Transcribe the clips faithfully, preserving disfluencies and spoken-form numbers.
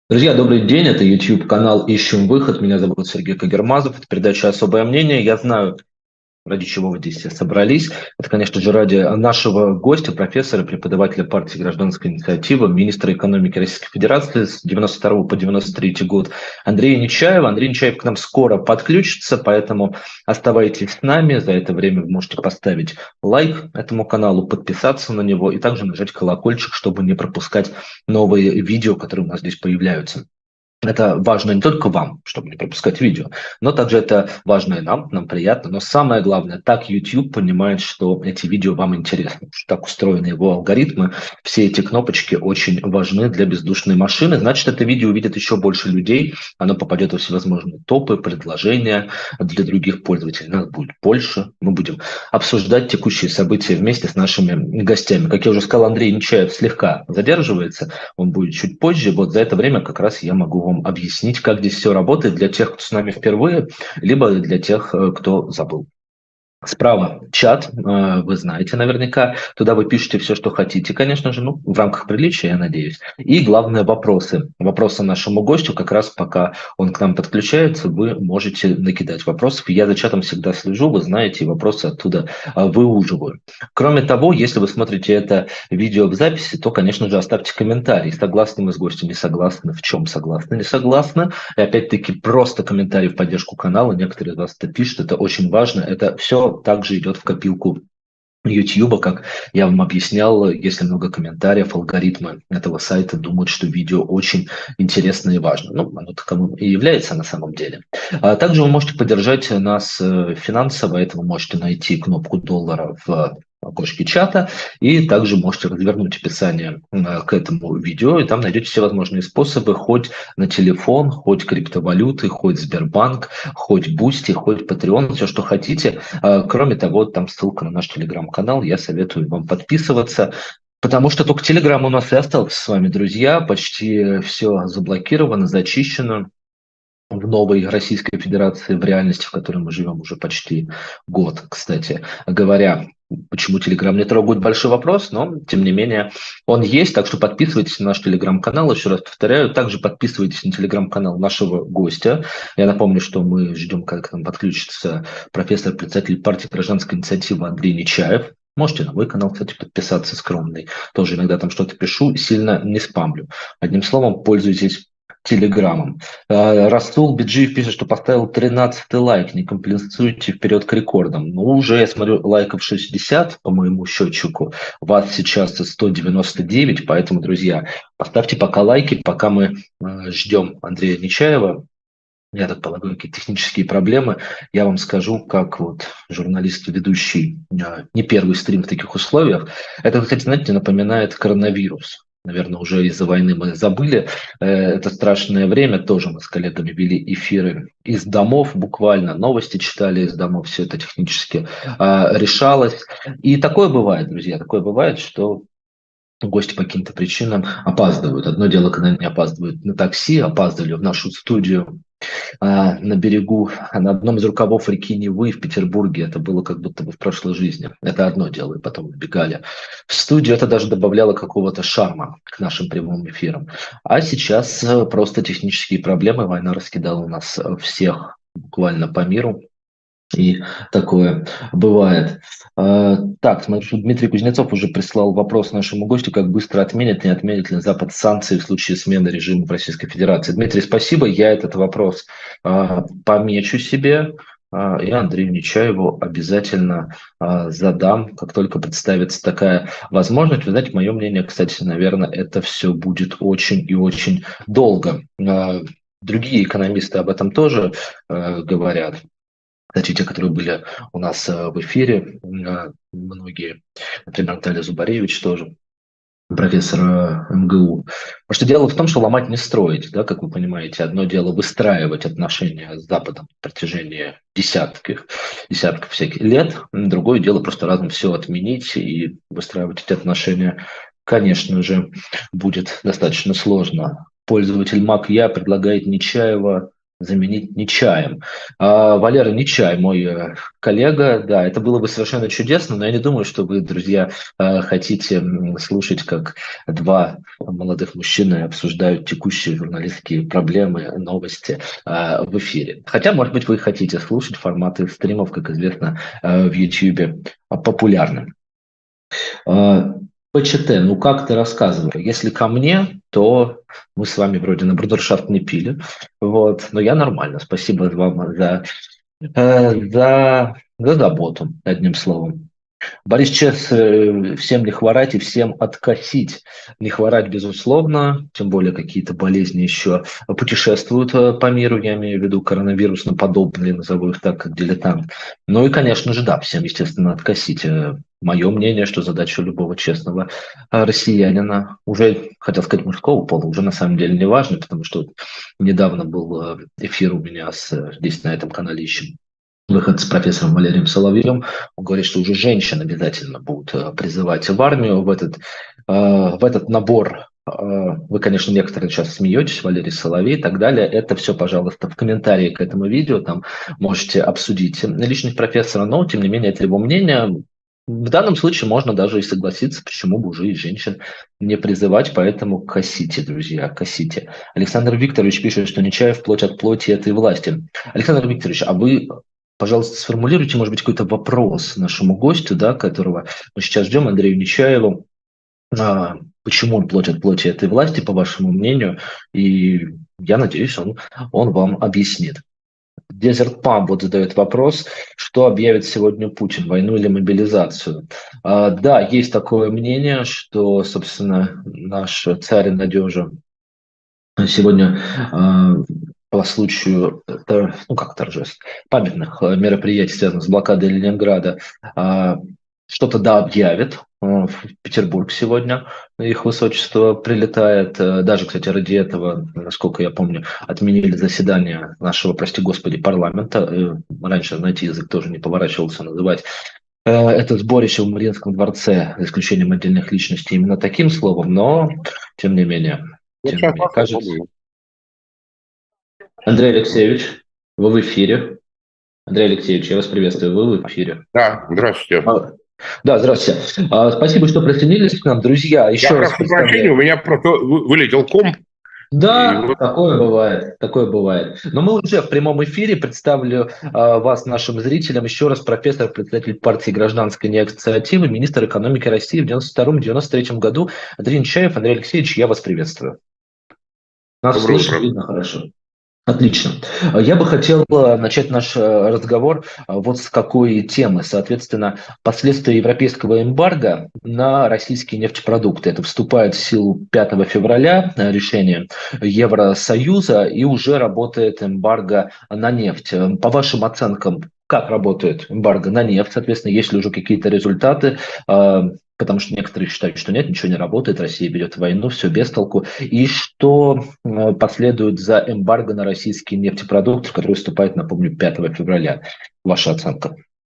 Друзья, добрый день. Это YouTube-канал «Ищем выход». Меня зовут Сергей Кагермазов. Это передача «Особое мнение». Я знаю, ради чего вы здесь все собрались. Это, конечно же, ради нашего гостя, профессора, преподавателя партии «Гражданская инициатива», министра экономики Российской Федерации с девяносто второго по девяносто третий год Андрея Нечаева. Андрей Нечаев к нам скоро подключится, поэтому оставайтесь с нами. За это время вы можете поставить лайк этому каналу, подписаться на него и также нажать колокольчик, чтобы не пропускать новые видео, которые у нас здесь появляются. Это важно не только вам, чтобы не пропускать видео, но также это важно и нам, нам приятно. Но самое главное, так YouTube понимает, что эти видео вам интересны, что так устроены его алгоритмы. Все эти кнопочки очень важны для бездушной машины. Значит, это видео увидит еще больше людей, оно попадет во всевозможные топы, предложения для других пользователей. Нас будет больше, мы будем обсуждать текущие события вместе с нашими гостями. Как я уже сказал, Андрей Нечаев слегка задерживается, он будет чуть позже. Вот за это время как раз я могу вам объяснить, как здесь все работает для тех, кто с нами впервые, либо для тех, э, кто забыл. Справа чат, э, вы знаете наверняка, туда вы пишете все, что хотите, конечно же, ну, в рамках приличия, я надеюсь. И главное, вопросы. Вопросы нашему гостю, как раз пока он к нам подключается, вы можете накидать вопросов. Я за чатом всегда слежу, вы знаете, и вопросы оттуда э, выуживаю. Кроме того, если вы смотрите это видео в записи, то, конечно же, оставьте комментарий. Согласны мы с гостем, не согласны, в чем согласны, не согласны. И опять-таки просто комментарий в поддержку канала. Некоторые из вас это пишут, это очень важно. Это все также идет в копилку YouTube, как я вам объяснял, если много комментариев, алгоритмы этого сайта думают, что видео очень интересно и важно. Ну, оно таковым и является на самом деле. А также вы можете поддержать нас э, финансово, это вы можете найти кнопку доллара в окошке чата, и также можете развернуть описание э, к этому видео, и там найдете все возможные способы, хоть на телефон, хоть криптовалюты, хоть Сбербанк, хоть Бусти, хоть Patreon, все, что хотите. А, Кроме того, там ссылка на наш телеграм-канал, я советую вам подписываться, потому что только телеграм у нас и остался с вами, друзья, почти все заблокировано, зачищено в новой Российской Федерации, в реальности, в которой мы живем уже почти год, кстати говоря. Почему Телеграм не трогают, большой вопрос, но, тем не менее, он есть, так что подписывайтесь на наш Телеграм-канал, еще раз повторяю, также подписывайтесь на Телеграм-канал нашего гостя. Я напомню, что мы ждем, когда к нам подключится профессор-председатель партии «Гражданская инициатива» Андрей Нечаев. Можете на мой канал, кстати, подписаться, скромный. Тоже иногда там что-то пишу, сильно не спамлю. Одним словом, пользуйтесь Телеграмом. Э, Расул Биджиев пишет, что поставил тринадцатый лайк, не компенсируйте вперед к рекордам. Ну, уже, я смотрю, лайков шестьдесят по моему счетчику. Вас сейчас сто девяносто девять, поэтому, друзья, поставьте пока лайки, пока мы э, ждем Андрея Нечаева. Я так полагаю, какие-то технические проблемы. Я вам скажу, как вот журналист, ведущий э, не первый стрим в таких условиях. Это, кстати, знаете, напоминает коронавирус. Наверное, уже из-за войны мы забыли. Э, Это страшное время. Тоже мы с коллегами вели эфиры из домов буквально. Новости читали из домов. Все это технически э, решалось. И такое бывает, друзья. Такое бывает, что гости по каким-то причинам опаздывают. Одно дело, когда они опаздывают на такси, опаздывали в нашу студию а, на берегу, на одном из рукавов реки Невы в Петербурге. Это было как будто бы в прошлой жизни. Это одно дело. И потом убегали в студию. Это даже добавляло какого-то шарма к нашим прямым эфирам. А сейчас э, просто технические проблемы. Война раскидала нас э, всех буквально по миру. И такое бывает. А, Так, смотрю, что Дмитрий Кузнецов уже прислал вопрос нашему гостю, как быстро отменит, не отменит ли Запад санкции в случае смены режима в Российской Федерации. Дмитрий, спасибо, я этот вопрос а, помечу себе, а, и Андрею Нечаеву обязательно а, задам, как только представится такая возможность. Вы знаете, мое мнение, кстати, наверное, это все будет очень и очень долго. А, Другие экономисты об этом тоже э, говорят. Кстати, те, которые были у нас э, в эфире, э, многие, например, Наталья Зубаревич тоже, профессор э, эм гэ у. Потому что дело в том, что ломать не строить, да, как вы понимаете. Одно дело выстраивать отношения с Западом на протяжении десятков, десятков всяких лет, другое дело просто разом все отменить и выстраивать эти отношения, конечно же, будет достаточно сложно. Пользователь Мак Я предлагает Нечаева заменить Нечаем. А, Валера Нечай, мой э, коллега, да, это было бы совершенно чудесно, но я не думаю, что вы, друзья, э, хотите м, слушать, как два молодых мужчины обсуждают текущие журналистские проблемы, новости э, в эфире. Хотя, может быть, вы хотите слушать, форматы стримов, как известно, э, в Ютьюбе популярны. А, ПЧТ, ну как ты рассказывал? Если ко мне, то мы с вами вроде на брудершафт не пили, вот, но я нормально. Спасибо вам за, э, за, за заботу, одним словом. Борис Чес, э, всем не хворать и всем откосить. Не хворать, безусловно, тем более какие-то болезни еще путешествуют э, по миру, я имею в виду коронавирусно-подобные, назову их так, как дилетант. Ну и, конечно же, да, всем, естественно, откосить. Мое мнение, что задача любого честного э, россиянина, уже, хотел сказать, мужского пола, уже на самом деле не важно, потому что вот недавно был э, эфир у меня с, э, здесь на этом канале ищем выход с профессором Валерием Соловьевым. Он говорит, что уже женщин обязательно будут э, призывать в армию, в этот, э, в этот набор. Э, вы, конечно, некоторые сейчас смеетесь, Валерий Соловей и так далее. Это все, пожалуйста, в комментарии к этому видео. Там можете обсудить личность профессора, но, тем не менее, это его мнение. В данном случае можно даже и согласиться, почему бы уже и женщин не призывать, поэтому косите, друзья, косите. Александр Викторович пишет, что Нечаев плоть от плоти этой власти. Александр Викторович, а вы, пожалуйста, сформулируйте, может быть, какой-то вопрос нашему гостю, да, которого мы сейчас ждем, Андрею Нечаеву. А, почему он плоть от плоти этой власти, по вашему мнению? И я надеюсь, он, он вам объяснит. Desert Pump вот задает вопрос, что объявит сегодня Путин, войну или мобилизацию. А, да, есть такое мнение, что, собственно, наш царь и надежа сегодня а, по случаю, тор- ну как торжеств, памятных а, мероприятий, связанных с блокадой Ленинграда, а, что-то да объявит. А, В Петербург сегодня их высочество прилетает. А, Даже, кстати, ради этого, насколько я помню, отменили заседание нашего, прости господи, парламента. Э, Раньше, знаете, язык тоже не поворачивался называть э, это сборище в Мариинском дворце, за исключением отдельных личностей, именно таким словом, но тем не менее, Вот тем не сейчас менее, кажется. попробую. Андрей Алексеевич, вы в эфире. Андрей Алексеевич, я вас приветствую, вы в эфире. Да, здравствуйте. А, Да, здравствуйте. А, Спасибо, что присоединились к нам, друзья. Я Еще раз прошу прощения, у представляю. меня просто вы- вылетел комп, и Да, вот такое бывает, такое бывает. Но мы уже в прямом эфире. Представлю а, вас нашим зрителям. Еще раз профессор, председатель партии «Гражданская инициатива», министр экономики России в девяносто втором — девяносто третьем году. Андрей Нечаев. Андрей Алексеевич, я вас приветствую. Нас доброе слышно, утро. видно хорошо. Отлично. Я бы хотел э, начать наш э, разговор э, вот с какой темы. Соответственно, последствия европейского эмбарго на российские нефтепродукты. Это вступает в силу пятого февраля э, решение Евросоюза, и уже работает эмбарго на нефть. Э, По вашим оценкам, как работает эмбарго на нефть? Соответственно, есть ли уже какие-то результаты? Э, Потому что некоторые считают, что нет, ничего не работает, Россия ведет войну, все без толку. И что э, последует за эмбарго на российские нефтепродукты, который вступает, напомню, пятого февраля. Ваша оценка?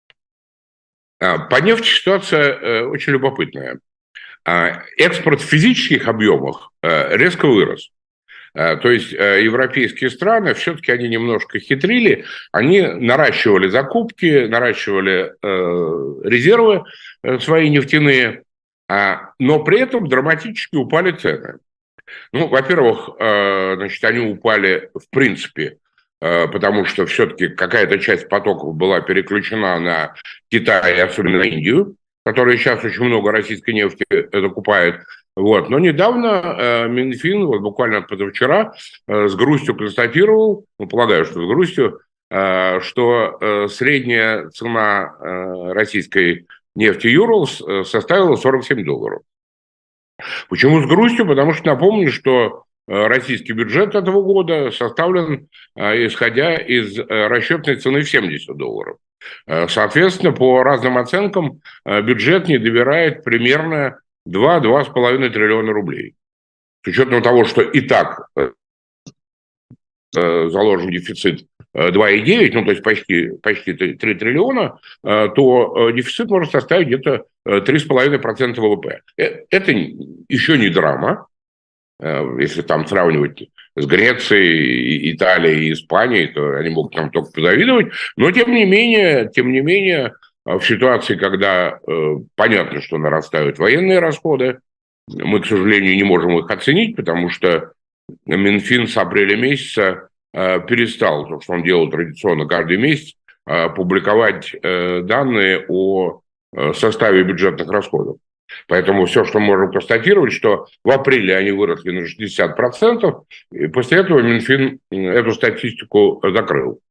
А, По нефти ситуация э, очень любопытная. А, Экспорт в физических объемах э, резко вырос. А, То есть э, европейские страны, все-таки они немножко хитрили, они наращивали закупки, наращивали э, резервы э, свои нефтяные, а, но при этом драматически упали цены. Ну, во-первых, э, значит, они упали в принципе, э, потому что все-таки какая-то часть потоков была переключена на Китай, и особенно на Индию, которая сейчас очень много российской нефти закупает. Вот. Но недавно э, Минфин, вот буквально позавчера, э, с грустью констатировал, ну, полагаю, что с грустью, э, что э, средняя цена э, российской нефти Юрлс э, составила сорок семь долларов. Почему с грустью? Потому что напомню, что э, российский бюджет этого года составлен, э, исходя из э, расчетной цены в семьдесят долларов. Э, Соответственно, по разным оценкам, э, бюджет не добирает примерно два-два с половиной триллиона рублей. С учетом того, что и так э, заложен дефицит э, два и девять, ну, то есть почти, почти три триллиона, э, то э, дефицит может составить где-то э, три с половиной процента ВВП. Э, Это еще не драма, Если там сравнивать с Грецией, Италией и Испанией, то они могут нам только позавидовать. Но, тем не менее, тем не менее, в ситуации, когда э, понятно, что нарастают военные расходы, мы, к сожалению, не можем их оценить, потому что Минфин с апреля месяца э, перестал, то, что он делал традиционно каждый месяц, э, публиковать э, данные о э, составе бюджетных расходов. Поэтому все, что мы можем констатировать, что в апреле они выросли на шестьдесят процентов, и после этого Минфин эту статистику закрыл.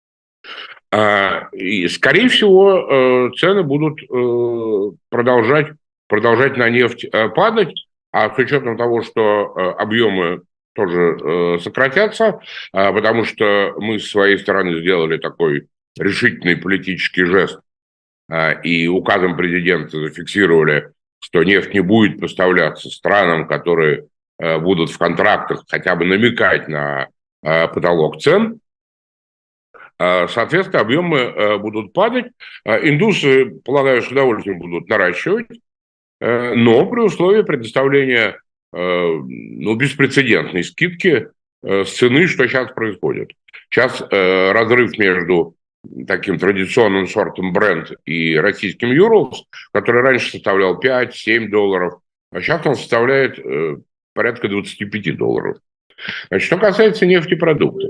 И, скорее всего, цены будут продолжать, продолжать на нефть падать, а с учетом того, что объемы тоже сократятся, потому что мы с своей стороны сделали такой решительный политический жест и указом президента зафиксировали, что нефть не будет поставляться странам, которые э, будут в контрактах хотя бы намекать на э, потолок цен. Э, соответственно, объемы э, будут падать. Э, индусы, полагаю, с удовольствием будут наращивать, э, но при условии предоставления э, ну, беспрецедентной скидки э, с цены, что сейчас происходит. Сейчас э, разрыв между таким традиционным сортом Brent и российским Urals, который раньше составлял пять-семь долларов, а сейчас он составляет э, порядка двадцать пять долларов. Значит, что касается нефтепродуктов,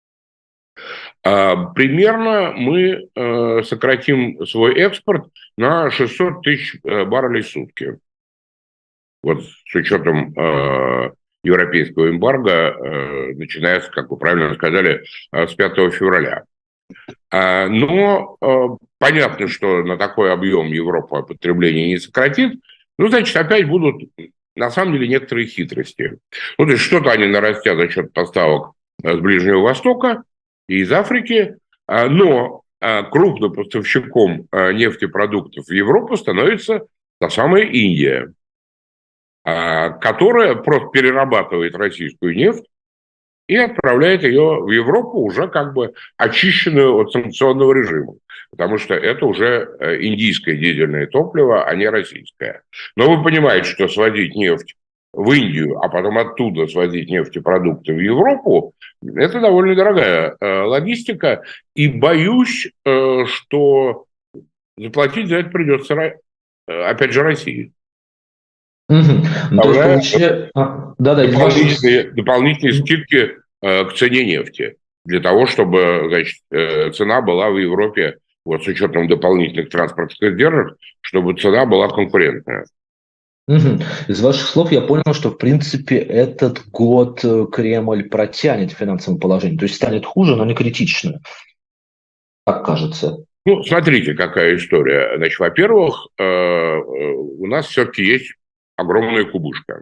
э, примерно мы э, сократим свой экспорт на шестьсот тысяч э, баррелей в сутки. Вот с учетом э, европейского эмбарго, э, начиная, как вы правильно сказали, э, с пятого февраля. Но э, понятно, что на такой объем Европа потребление не сократит. Ну, значит, опять будут, на самом деле, некоторые хитрости. Ну, то есть что-то они нарастят за счет поставок с Ближнего Востока и из Африки, но э, крупным поставщиком э, нефтепродуктов в Европу становится та самая Индия, э, которая просто перерабатывает российскую нефть и отправляет ее в Европу уже как бы очищенную от санкционного режима. Потому что это уже индийское дизельное топливо, а не российское. Но вы понимаете, что свозить нефть в Индию, а потом оттуда свозить нефтепродукты в Европу, это довольно дорогая э, логистика. И боюсь, э, что заплатить за это придется, э, опять же, России. Угу. Ну, то есть, получили... а, да, да, дополнительные, ваших... дополнительные скидки э, к цене нефти, для того, чтобы, значит, э, цена была в Европе, вот с учетом дополнительных транспортных издержек, чтобы цена была конкурентная. Угу. Из ваших слов я понял, что, в принципе, этот год Кремль протянет в финансовом положении, то есть станет хуже, но не критично, как кажется. Ну, смотрите, какая история. Значит, во-первых, э, у нас все-таки есть огромная кубышка.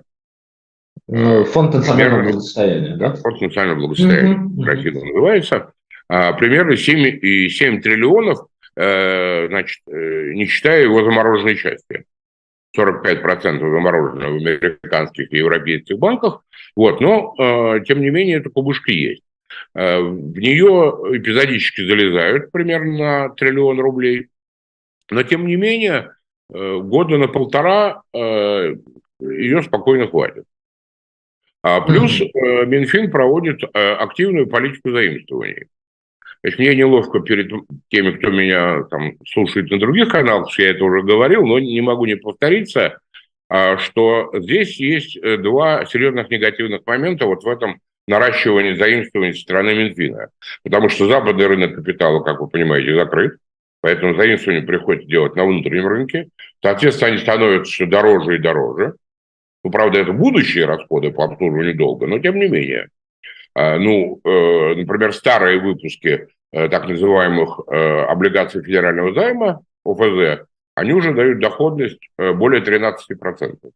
Фонд национального благосостояния, да? Фонд национального благосостояния, uh-huh, Россия uh-huh. называется. А, примерно семь целых семь триллионов, э, значит, э, не считая его замороженной части. сорок пять процентов заморожено в американских и европейских банках. Вот, но, э, тем не менее, эта кубышка есть. Э, в нее эпизодически залезают примерно на триллион рублей. Но, тем не менее, э, года на полтора э, ее спокойно хватит. А плюс э, Минфин проводит э, активную политику заимствований. То есть мне неловко перед теми, кто меня там слушает на других каналах, я это уже говорил, но не могу не повториться, э, что здесь есть два серьезных негативных момента вот в этом наращивании заимствований со стороны Минфина. Потому что западный рынок капитала, как вы понимаете, закрыт, поэтому заимствование приходится делать на внутреннем рынке. Соответственно, они становятся все дороже и дороже. Ну, правда, это будущие расходы по обслуживанию долга, но тем не менее. Ну, например, старые выпуски так называемых облигаций федерального займа, О Ф З, они уже дают доходность более тринадцать процентов.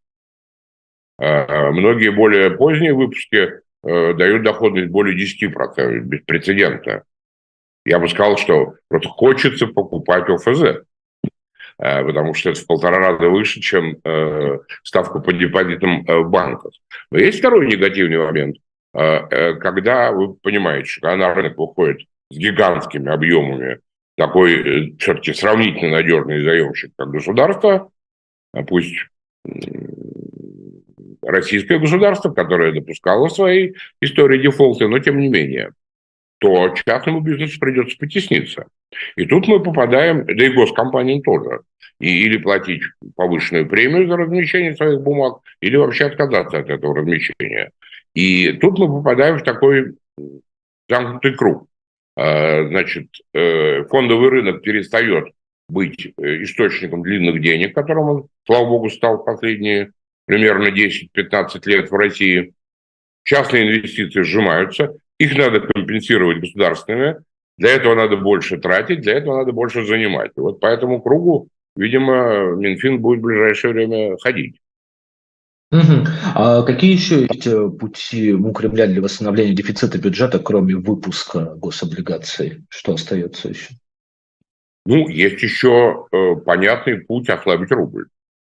Многие более поздние выпуски дают доходность более десять процентов, беспрецедентно. Я бы сказал, что просто хочется покупать О Ф З. Потому что это в полтора раза выше, чем э, ставка по депозитам э, в банках. Но есть второй негативный момент, э, э, когда вы понимаете, что когда на рынок выходит с гигантскими объемами такой э, все-таки сравнительно надежный заемщик, как государство, пусть э, российское государство, которое допускало в своей истории дефолты, но тем не менее, то частному бизнесу придется потесниться. И тут мы попадаем, да и госкомпаниям тоже, и, или платить повышенную премию за размещение своих бумаг, или вообще отказаться от этого размещения. И тут мы попадаем в такой замкнутый круг. Значит, фондовый рынок перестает быть источником длинных денег, которым он, слава богу, стал в последние примерно десять-пятнадцать лет в России. Частные инвестиции сжимаются, их надо компенсировать государственными, для этого надо больше тратить, для этого надо больше занимать. И вот по этому кругу, видимо, Минфин будет в ближайшее время ходить. Угу. А какие еще есть пути у Кремля для восстановления дефицита бюджета, кроме выпуска гособлигаций? Что остается еще? Ну, есть еще э, понятный путь ослабить рубль.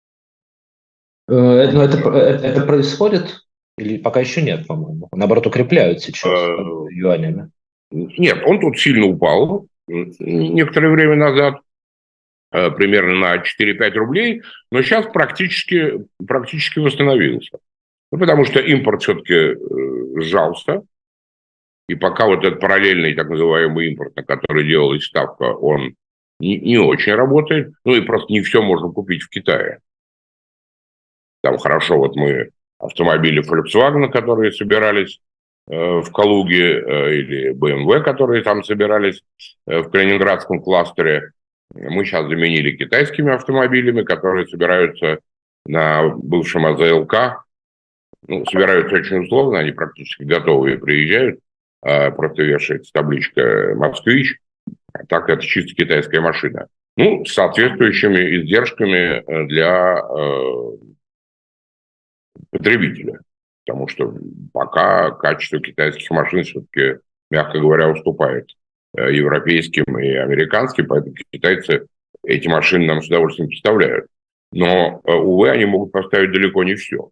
Э, это, это, это происходит? Или пока еще нет, по-моему? Наоборот, укрепляют сейчас э, юанями. Нет, он тут сильно упал некоторое время назад, э, примерно на четыре-пять рублей, но сейчас практически, практически восстановился. Ну, потому что импорт все-таки э, сжался, и пока вот этот параллельный так называемый импорт, на который делалась ставка, он не, не очень работает, ну и просто не все можно купить в Китае. Там хорошо, вот мы автомобили Volkswagen, которые собирались э, в Калуге, э, или бэ эм вэ, которые там собирались э, в Калининградском кластере, мы сейчас заменили китайскими автомобилями, которые собираются на бывшем а зэ эл ка. Ну, собираются очень условно, они практически готовые приезжают, э, просто вешается табличка «Москвич», а так это чисто китайская машина. Ну, с соответствующими издержками для э, потребителя. Потому что пока качество китайских машин все-таки, мягко говоря, уступает европейским и американским, поэтому китайцы эти машины нам с удовольствием поставляют. Но, увы, они могут поставить далеко не все.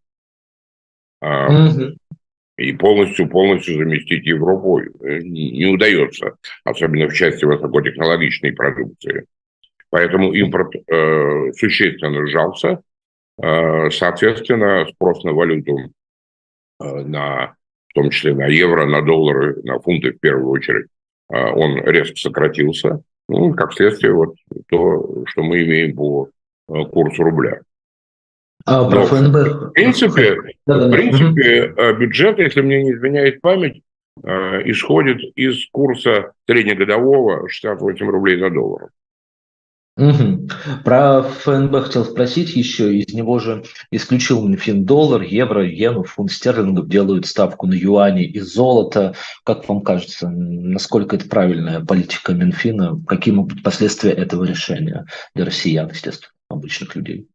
Mm-hmm. И полностью, полностью заместить Европу не удается, особенно в части высокотехнологичной продукции. Поэтому импорт э, существенно сжался. Э, соответственно, спрос на валюту, э, на, в том числе на евро, на доллары, на фунты в первую очередь, э, он резко сократился. Ну, как следствие, вот то, что мы имеем по э, курсу рубля. А, про ФНБ. В принципе, в принципе бюджет, если мне не изменяет память, исходит из курса среднегодового шестьдесят восемь рублей за доллар. Угу. Про ФНБ хотел спросить еще. Из него же исключил Минфин доллар, евро, иену, фунт стерлингов, делают ставку на юани и золото. Как вам кажется, насколько это правильная политика Минфина? Какие могут быть последствия этого решения для россиян, естественно, обычных людей?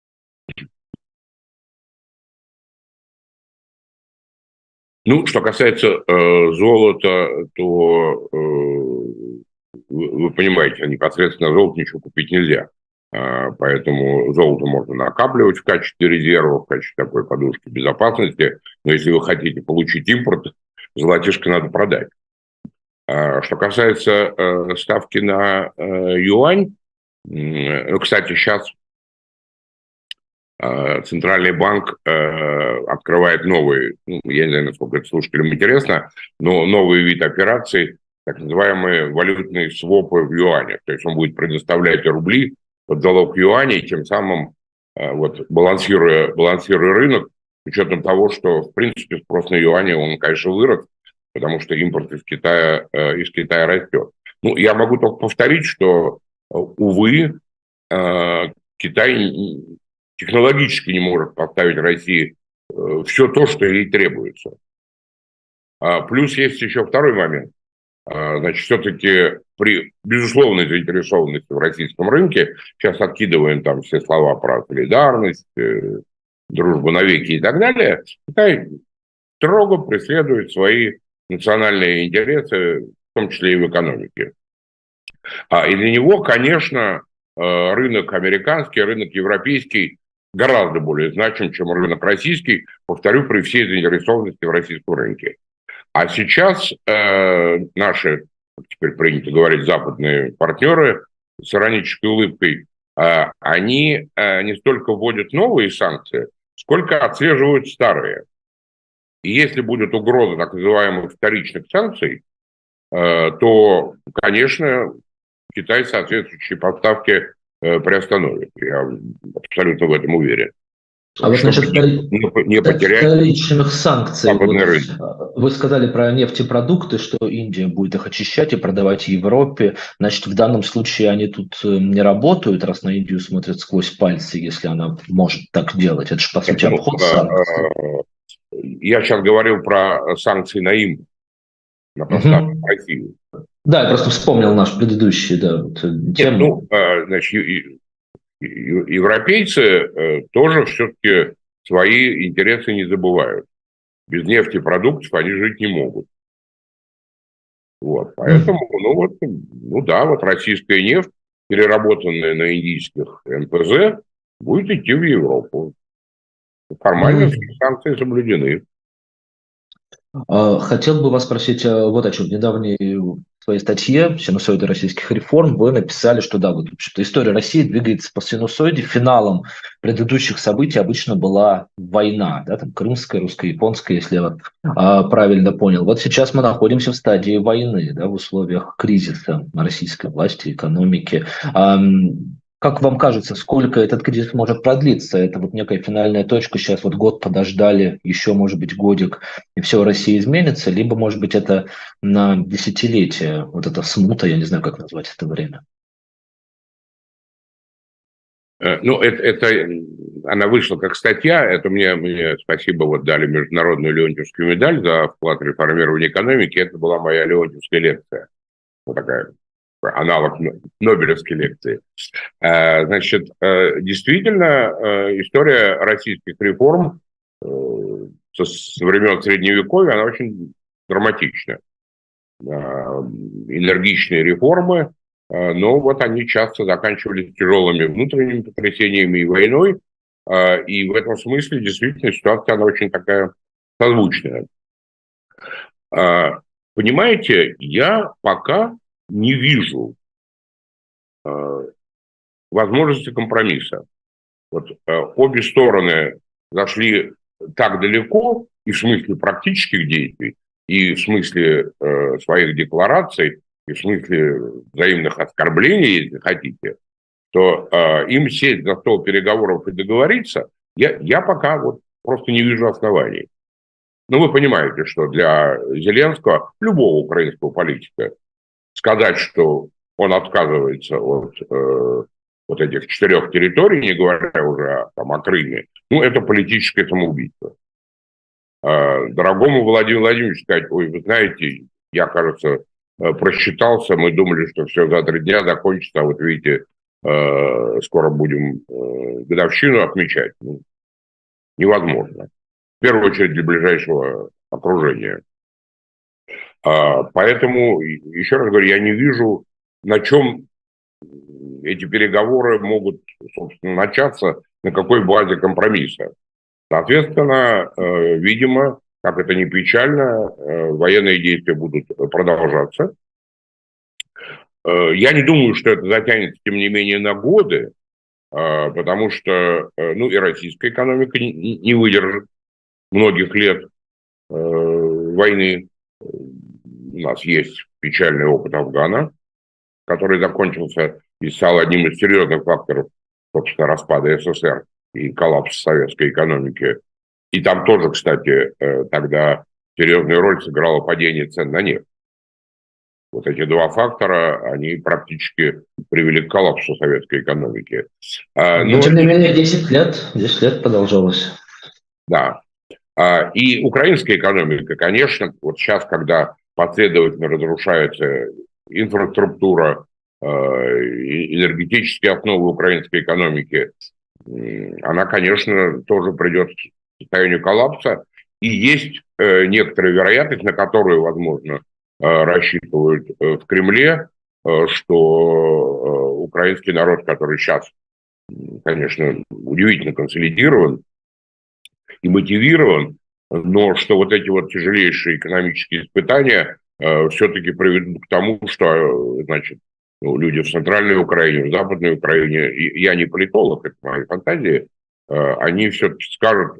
Ну, что касается э, золота, то э, вы, вы понимаете, непосредственно золото ничего купить нельзя. Э, поэтому золото можно накапливать в качестве резерва, в качестве такой подушки безопасности. Но если вы хотите получить импорт, золотишко надо продать. Э, что касается э, ставки на э, юань, э, кстати, сейчас Центральный банк э, открывает новый, ну, я не знаю, насколько это слушателям интересно, но новый вид операций, так называемые валютные свопы в юанях. То есть он будет предоставлять рубли под залог юаней, тем самым э, вот, балансируя, балансируя рынок, с учетом того, что, в принципе, спрос на юани, он, конечно, вырос, потому что импорт из Китая, э, из Китая растет. Ну, я могу только повторить, что, увы, э, Китай технологически не может поставить России э, все то, что ей требуется. А, плюс есть еще второй момент. А, значит, все-таки при безусловной заинтересованности в российском рынке, сейчас откидываем там все слова про солидарность, э, дружбу навеки и так далее, Китай строго преследует свои национальные интересы, в том числе и в экономике. А, и для него, конечно, э, рынок американский, рынок европейский гораздо более значим, чем рынок российский, повторю, при всей заинтересованности в российском рынке. А сейчас э, наши, теперь принято говорить, западные партнеры с иронической улыбкой, э, они э, не столько вводят новые санкции, сколько отслеживают старые. И если будет угроза так называемых вторичных санкций, то, конечно, Китай соответствующие поставки приостановит. Я абсолютно в этом уверен. А вот насчет не потерять вторичных санкций, вот вы сказали про нефтепродукты, что Индия будет их очищать и продавать Европе. Значит, в данном случае они тут не работают, раз на Индию смотрят сквозь пальцы, если она может так делать. Это же, по сути, обход санкций. Я сейчас говорил про санкции на импорт, на поставку угу. в Россию. Да, я просто вспомнил наш предыдущий, да, вот, тему. Нет, ну, значит, европейцы тоже все-таки свои интересы не забывают. Без нефтепродуктов они жить не могут. Вот, поэтому, mm-hmm. ну вот, ну да, вот российская нефть, переработанная на индийских эн пэ зэ, будет идти в Европу. Формально mm-hmm. санкции соблюдены. Хотел бы вас спросить вот о чем. В недавней своей статье «Синусоиды российских реформ» вы написали, что да, вот, что история России двигается по синусоиде. Финалом предыдущих событий обычно была война, да, там, крымская, русско-японская, если я а, правильно понял. Вот сейчас мы находимся в стадии войны, да, в условиях кризиса российской власти, экономики. А, Как вам кажется, сколько этот кризис может продлиться? Это вот некая финальная точка. Сейчас вот год подождали, еще, может быть, годик, и все в России изменится. Либо, может быть, это на десятилетие, вот эта смута, я не знаю, как назвать это время. Ну, это, это она вышла как статья. Это мне, мне спасибо, вот дали международную Леонтьевскую медаль за вклад в реформирование экономики. Это была моя Леонтьевская лекция. Вот такая. Аналог Нобелевской лекции. Значит, действительно, история российских реформ со времен Средневековья, она очень драматична. Энергичные реформы, но вот они часто заканчивались тяжелыми внутренними потрясениями и войной, и в этом смысле действительно ситуация, она очень такая созвучная. Понимаете, я пока не вижу э, возможности компромисса. Вот э, обе стороны зашли так далеко и в смысле практических действий, и в смысле э, своих деклараций, и в смысле взаимных оскорблений, если хотите, то э, им сесть за стол переговоров и договориться, я, я пока вот просто не вижу оснований. Но вы понимаете, что для Зеленского, любого украинского политика, сказать, что он отказывается от э, вот этих четырех территорий, не говоря уже там, о Крыме, ну, это политическое самоубийство. Э, дорогому Владимиру Владимировичу сказать: ой, вы знаете, я, кажется, просчитался, мы думали, что все за три дня закончится, а вот видите, э, скоро будем э, годовщину отмечать. Ну, невозможно. В первую очередь для ближайшего окружения. Поэтому, еще раз говорю, я не вижу, на чем эти переговоры могут, собственно, начаться, на какой базе компромисса. Соответственно, видимо, как это ни печально, военные действия будут продолжаться. Я не думаю, что это затянется, тем не менее, на годы, потому что, ну, и российская экономика не выдержит многих лет войны. У нас есть печальный опыт Афгана, который закончился и стал одним из серьезных факторов, собственно, распада эс эс эр и коллапса советской экономики. И там тоже, кстати, тогда серьезную роль сыграло падение цен на нефть. Вот эти два фактора, они практически привели к коллапсу советской экономики. Но, Но тем не менее, десять лет, десять лет продолжалось. Да. И украинская экономика, конечно, вот сейчас, когда последовательно разрушается инфраструктура, энергетические основы украинской экономики, она, конечно, тоже придет к состоянию коллапса. И есть некоторая вероятность, на которую, возможно, рассчитывают в Кремле, что украинский народ, который сейчас, конечно, удивительно консолидирован и мотивирован, но что вот эти вот тяжелейшие экономические испытания э, все-таки приведут к тому, что, значит, ну, люди в Центральной Украине, в Западной Украине, и, я не политолог, это мои фантазии, они все-таки скажут: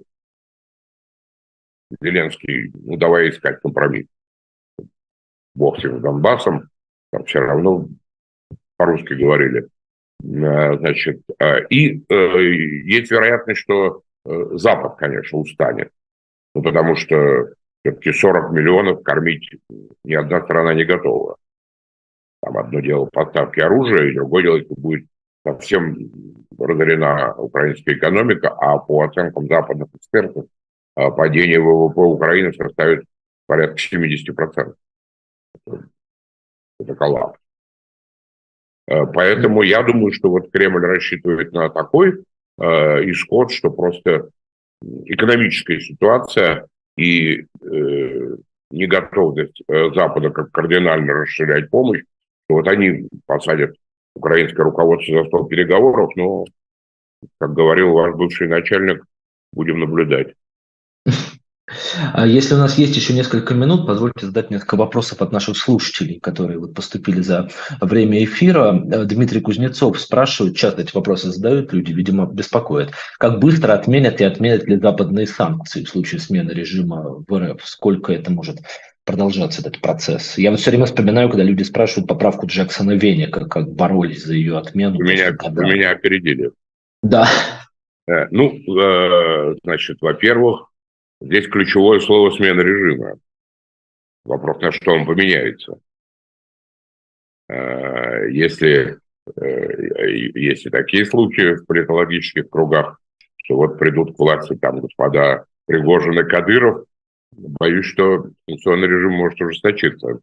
Зеленский, ну давай искать компромисс. Бог с ним, с Донбассом, там все равно по-русски говорили. Значит, и есть вероятность, что Запад, конечно, устанет. Ну, потому что все-таки сорок миллионов кормить ни одна страна не готова. Там одно дело поставки оружия, и другое дело, если будет совсем разорена украинская экономика, а по оценкам западных экспертов падение ВВП Украины составит порядка семьдесят процентов. Это коллапс. Поэтому я думаю, что вот Кремль рассчитывает на такой э, исход, что просто экономическая ситуация и э, неготовность э, Запада как кардинально расширять помощь, что вот они посадят украинское руководство за стол переговоров, но, как говорил ваш бывший начальник, будем наблюдать. Если у нас есть еще несколько минут, позвольте задать несколько вопросов от наших слушателей, которые вот поступили за время эфира. Дмитрий Кузнецов спрашивает, часто эти вопросы задают люди, видимо, беспокоят. Как быстро отменят и отменят ли западные санкции в случае смены режима в РФ? Сколько это может продолжаться, этот процесс? Я вот все время вспоминаю, когда люди спрашивают поправку Джексона Веника, как боролись за ее отмену. Вы меня, вы меня опередили. Да. Ну, значит, во-первых, здесь ключевое слово «смена режима». Вопрос, на что он поменяется. Если, если такие случаи в политологических кругах, что вот придут к власти там господа Пригожин и Кадыров, боюсь, что санкционный режим может ужесточиться.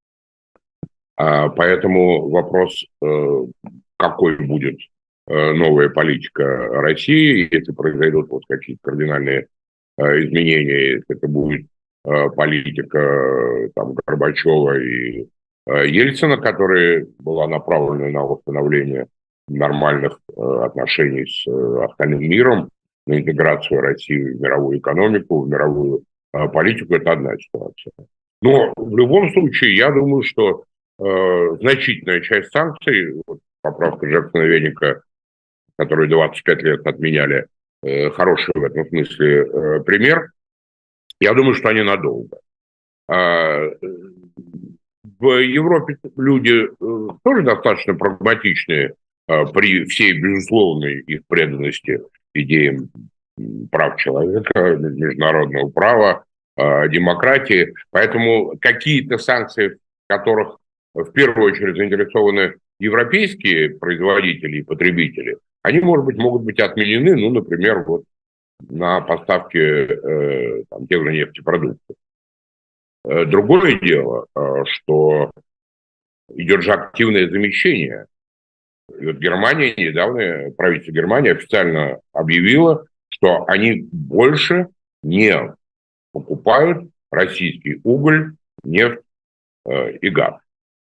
Поэтому вопрос, какой будет новая политика России, если произойдут вот какие-то кардинальные изменения, если это будет политика там, Горбачева и Ельцина, которая была направлена на восстановление нормальных отношений с остальным миром, на интеграцию России в мировую экономику, в мировую политику, это одна ситуация. Но в любом случае, я думаю, что э, значительная часть санкций, вот, поправка Джексона Веника, которую двадцать пять лет отменяли, хороший в этом смысле э, пример. Я думаю, что они надолго. А, в Европе люди э, тоже достаточно прагматичные э, при всей безусловной их преданности идеям прав человека, международного права, э, демократии. Поэтому какие-то санкции, в которых в первую очередь заинтересованы европейские производители и потребители, они, может быть, могут быть отменены, ну, например, вот на поставки э, там, тех же нефтепродуктов. Э, другое дело, э, что идет же активное замещение. И вот Германия недавно, правительство Германии официально объявило, что они больше не покупают российский уголь, нефть э, и газ.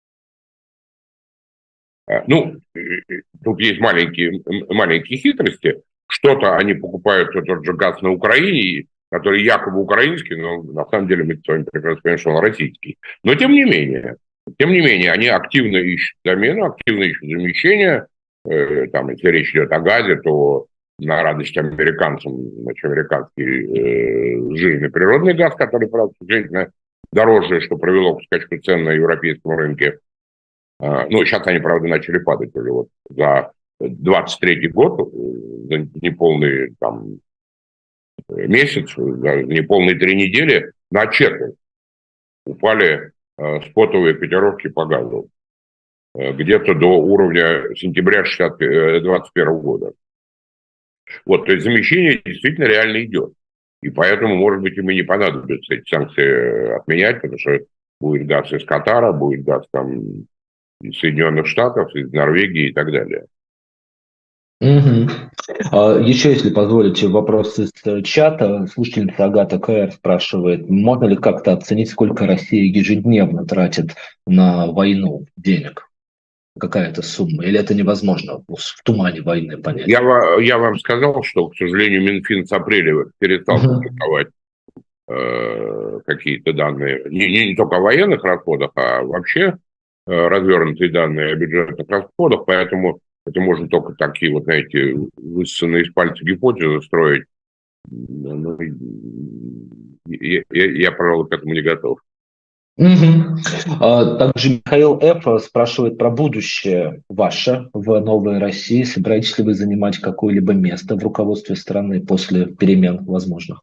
Ну, тут есть маленькие, маленькие хитрости. Что-то они покупают, тот же газ на Украине, который якобы украинский, но на самом деле мы с вами прекрасно понимаем, что он российский. Но тем не менее, тем не менее, они активно ищут замену, активно ищут замещение. Там, если речь идет о газе, то на радость американцам, значит, американский э, жирный природный газ, который, правда, существенно дороже, что привело к скачку цен на европейском рынке. Ну, сейчас они, правда, начали падать уже вот за двадцать третий год, за неполный там месяц, за неполные три недели на четверть упали э, спотовые котировки по газу. Э, где-то до уровня сентября двадцать первого года. Вот, то есть замещение действительно реально идет. И поэтому, может быть, им и не понадобится эти санкции отменять, потому что будет газ из Катара, будет газ там из Соединенных Штатов, из Норвегии и так далее. Угу. А еще, если позволите, вопрос из чата. Слушательница Агата КР спрашивает, можно ли как-то оценить, сколько Россия ежедневно тратит на войну денег? Какая-то сумма? Или это невозможно в тумане войны понять? Я, я вам сказал, что, к сожалению, Минфин с апреля перестал публиковать угу. э, какие-то данные, не, не, не только о военных расходах, а вообще развернутые данные о бюджетных расходах, поэтому Это можно только такие вот, знаете, высосанные из пальца гипотезы строить. Ну, я, я, я, пожалуй, к этому не готов. Мгм. А, Также Михаил Ф. спрашивает про будущее ваше в новой России. Собираетесь ли вы занимать какое-либо место в руководстве страны после перемен возможных?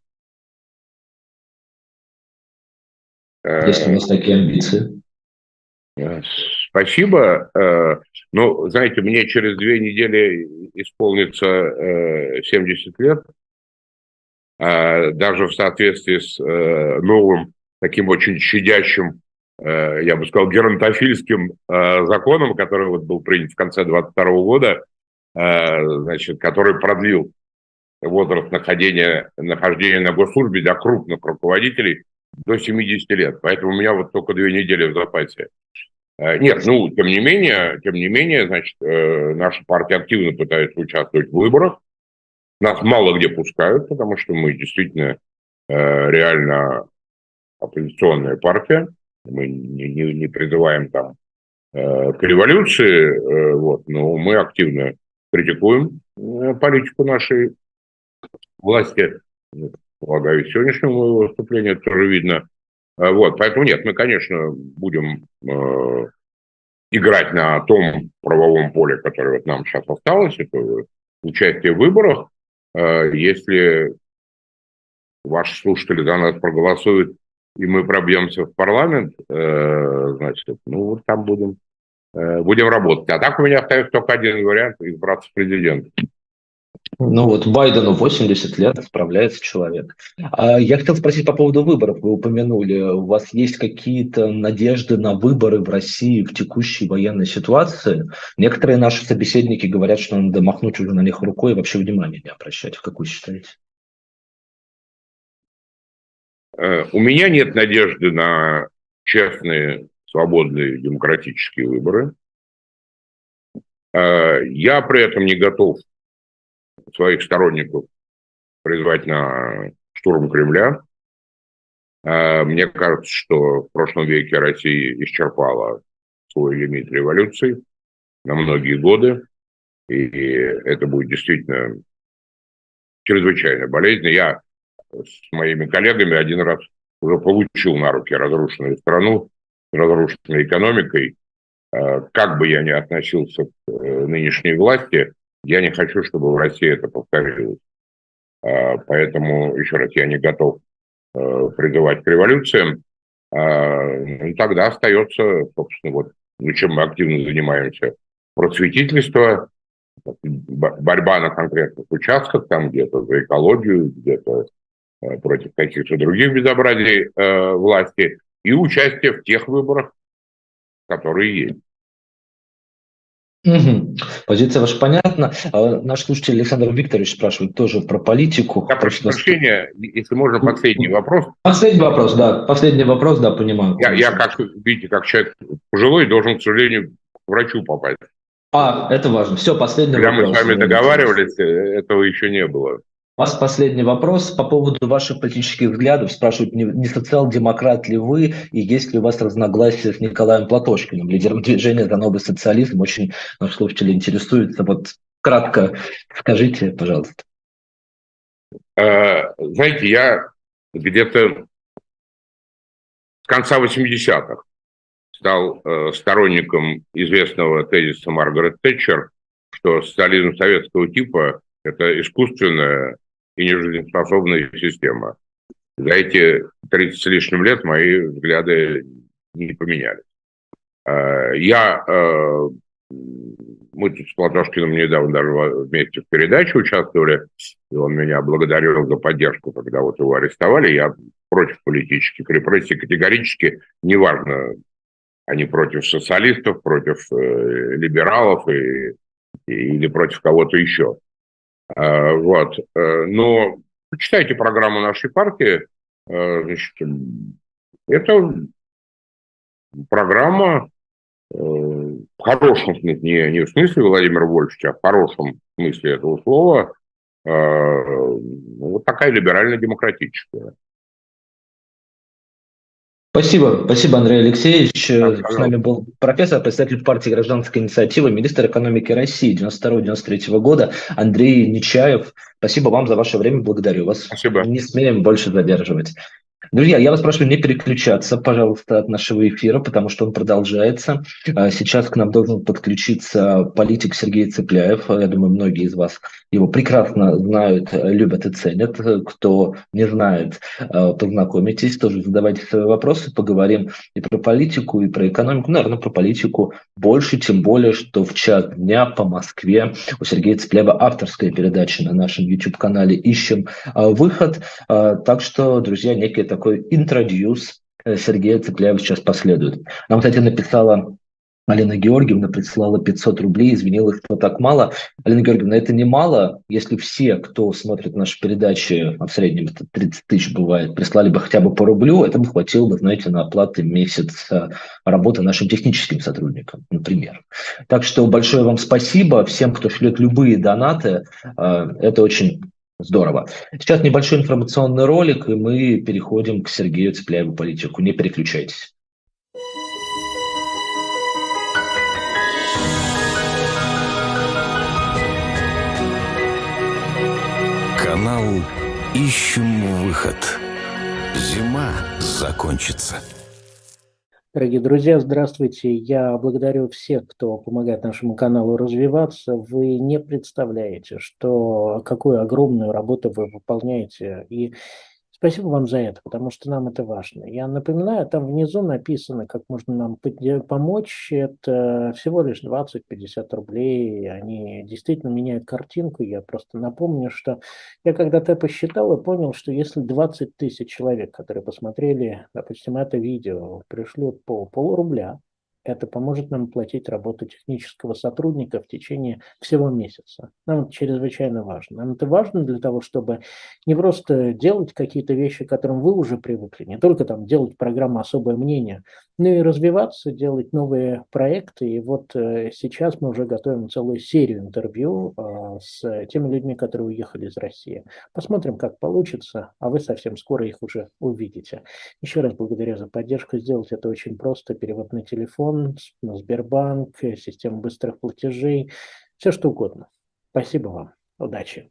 Есть ли у Э, вас такие амбиции? э, Спасибо. Э, Ну, знаете, мне через две недели исполнится э, семьдесят лет. А даже в соответствии с э, новым, таким очень щадящим, э, я бы сказал, геронтофильским э, законом, который вот был принят в конце двадцать второго года, э, значит, который продлил возраст нахождения, нахождения на госслужбе для крупных руководителей до семидесяти лет. Поэтому у меня вот только две недели в запасе. Э, Нет, ну, тем не менее, тем не менее, значит, э, наша партия активно пытается участвовать в выборах. Нас мало где пускают, потому что мы действительно э, реально оппозиционная партия. Мы не, не, не призываем там э, к революции, э, вот, но мы активно критикуем э, политику нашей власти. Ну, полагаю, из сегодняшнего моего выступления это тоже видно. Э, вот, поэтому нет, мы, конечно, будем э, играть на том правовом поле, которое вот нам сейчас осталось, это участие в выборах. Э, если ваши слушатели за нас проголосуют, и мы пробьемся в парламент, э, значит, ну вот там будем, э, будем работать. А так у меня остается только один вариант – избраться в президент. Ну вот Байдену восемьдесят лет, справляется человек. А я хотел спросить по поводу выборов. Вы упомянули, у вас есть какие-то надежды на выборы в России в текущей военной ситуации? Некоторые наши собеседники говорят, что надо махнуть уже на них рукой и вообще внимания не обращать. Как вы считаете? Э, у меня нет надежды на честные, свободные, демократические выборы. Э, я при этом не готов своих сторонников призвать на штурм Кремля. Э, Мне кажется, что в прошлом веке Россия исчерпала свой лимит революции на многие годы, и это будет действительно чрезвычайно болезненно. Я с моими коллегами один раз уже получил на руки разрушенную страну с разрушенной экономикой. Э, Как бы я ни относился к э, нынешней власти, я не хочу, чтобы в России это повторилось. Э, Поэтому, еще раз, я не готов э, призывать к революциям. Э, Ну, тогда остается, собственно, вот, ну, чем мы активно занимаемся, просветительство, бо- борьба на конкретных участках, там где-то за экологию, где-то э, против каких-то других безобразий э, власти, и участие в тех выборах, которые есть. Мгм. Позиция ваша понятна. А наш слушатель Александр Викторович спрашивает тоже про политику. Я прошу Просит вас... прощения, если можно, последний вопрос. Последний вопрос, да. Последний вопрос, да, понимаю, Я, я конечно. как, видите, как человек пожилой, должен, к сожалению, к врачу попасть. А, это важно. Все, последний Когда мы с вопрос. вами Извините. договаривались, э, этого еще не было. У вас последний вопрос по поводу ваших политических взглядов. Спрашивают, не, не социал-демократ ли вы, и есть ли у вас разногласия с Николаем Платошкиным, лидером движения «За новый социализм». Очень наш слушатель интересуется. Вот кратко скажите, пожалуйста. Э, Знаете, я где-то с конца восьмидесятых стал э, сторонником известного тезиса Маргарет Тэтчер, что социализм советского типа – это искусственная и нежизнеспособная система. За эти тридцать с лишним лет мои взгляды не поменялись. Э, Я, э, мы тут с Платошкиным недавно даже вместе в передаче участвовали, и он меня благодарил за поддержку, когда вот его арестовали. Я против политических репрессий категорически, неважно, они против социалистов, против э, либералов и, и, или против кого-то еще. Э, вот. Э, но почитайте программу нашей партии. Э, значит, это программа э, в хорошем смысле, не, не в смысле Владимира Вольфовича, а в хорошем смысле этого слова, э, вот такая либерально-демократическая. Спасибо, спасибо, Андрей Алексеевич. Да, С нами был профессор, представитель партии «Гражданская инициатива», министр экономики России девяносто второго — девяносто третьего года Андрей Нечаев. Спасибо вам за ваше время, благодарю вас. Спасибо. Не смеем больше задерживать. Друзья, я вас прошу не переключаться, пожалуйста, от нашего эфира, потому что он продолжается. Сейчас к нам должен подключиться политик Сергей Цепляев. Я думаю, многие из вас его прекрасно знают, любят и ценят. Кто не знает, познакомитесь, тоже задавайте свои вопросы, поговорим и про политику, и про экономику. Наверное, про политику больше, тем более, что в час дня по Москве у Сергея Цепляева авторская передача на нашем YouTube-канале «Ищем выход». Так что, друзья, некий такой интродьюс Сергея Цепляева сейчас последует. Нам, кстати, написала Алина Георгиевна, прислала пятьсот рублей, извинилась, что так мало. Алина Георгиевна, это не мало. Если все, кто смотрит наши передачи, а в среднем это тридцать тысяч бывает, прислали бы хотя бы по рублю, это бы хватило бы, знаете, на оплаты месяца работы нашим техническим сотрудникам, например. Так что большое вам спасибо всем, кто шлет любые донаты. Это очень здорово. Сейчас небольшой информационный ролик, и мы переходим к Сергею Цепляеву политику. Не переключайтесь. Канал «Ищем выход». Зима закончится. Дорогие друзья, здравствуйте. Я благодарю всех, кто помогает нашему каналу развиваться. Вы не представляете, что, какую огромную работу вы выполняете. И спасибо вам за это, потому что нам это важно. Я напоминаю, там внизу написано, как можно нам помочь. Это всего лишь двадцать-пятьдесят рублей. Они действительно меняют картинку. Я просто напомню, что я когда-то посчитал и понял, что если двадцать тысяч человек, которые посмотрели, допустим, это видео, пришлют по полрубля, это поможет нам платить работу технического сотрудника в течение всего месяца. Нам это чрезвычайно важно. Нам это важно для того, чтобы не просто делать какие-то вещи, к которым вы уже привыкли, не только там делать программу «Особое мнение», но и развиваться, делать новые проекты. И вот э, сейчас мы уже готовим целую серию интервью э, с теми людьми, которые уехали из России. Посмотрим, как получится, а вы совсем скоро их уже увидите. Еще раз благодарю за поддержку. Сделать это очень просто. Перевод на телефон, на Сбербанк, система быстрых платежей, все что угодно. Спасибо вам. Удачи.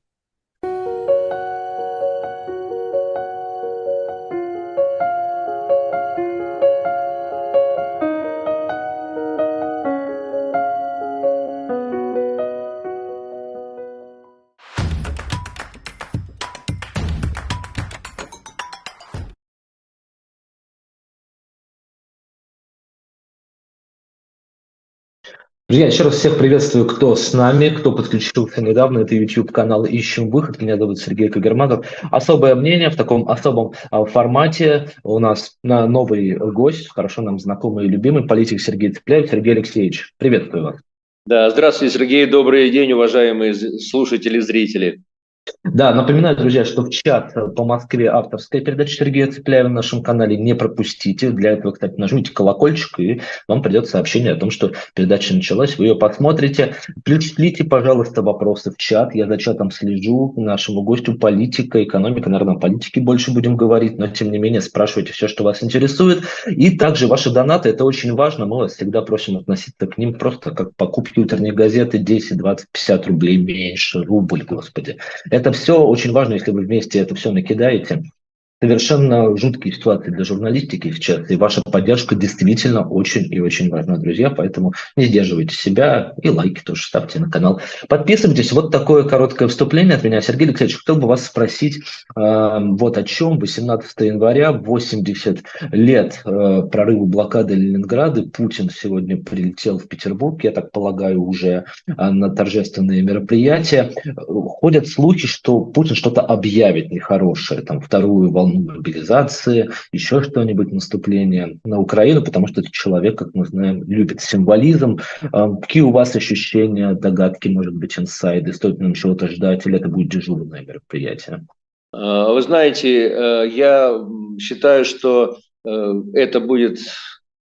Друзья, еще раз всех приветствую, кто с нами, кто подключился недавно. Это YouTube-канал «Ищем выход». Меня зовут Сергей Кагермазов. Особое мнение в таком особом а, формате. У нас на новый гость, хорошо нам знакомый и любимый политик Сергей Цепляев. Сергей Алексеевич, приветствую вас. Да, здравствуйте, Сергей. Добрый день, уважаемые слушатели и зрители. Да, напоминаю, друзья, что в чат по Москве авторская передача Сергея Цепляева на нашем канале. Не пропустите. Для этого, кстати, нажмите колокольчик, и вам придет сообщение о том, что передача началась. Вы ее посмотрите. Пришлите, пожалуйста, вопросы в чат. Я за чатом слежу. Нашему гостю политика, экономика. Наверное, о политике больше будем говорить, но, тем не менее, спрашивайте все, что вас интересует. И также ваши донаты. Это очень важно. Мы вас всегда просим относиться к ним просто как покупки утренней газеты. десять, двадцать, пятьдесят рублей меньше. Рубль, господи. Это все очень важно, если вы вместе это все накидаете. Совершенно жуткие ситуации для журналистики сейчас, и ваша поддержка действительно очень и очень важна, друзья, поэтому не сдерживайте себя, и лайки тоже ставьте на канал. Подписывайтесь. Вот такое короткое вступление от меня. Сергей Алексеевич, хотел бы вас спросить э, вот о чем. восемнадцатого января, восемьдесят лет э, прорыву блокады Ленинграда. Путин сегодня прилетел в Петербург, я так полагаю, уже э, на торжественные мероприятия. Ходят слухи, что Путин что-то объявит нехорошее, там, вторую волну мобилизации, еще что-нибудь, наступление на Украину, потому что этот человек, как мы знаем, любит символизм. Какие у вас ощущения, догадки, может быть, инсайды? Стоит нам чего-то ждать, или это будет дежурное мероприятие? Вы знаете, я считаю, что это будет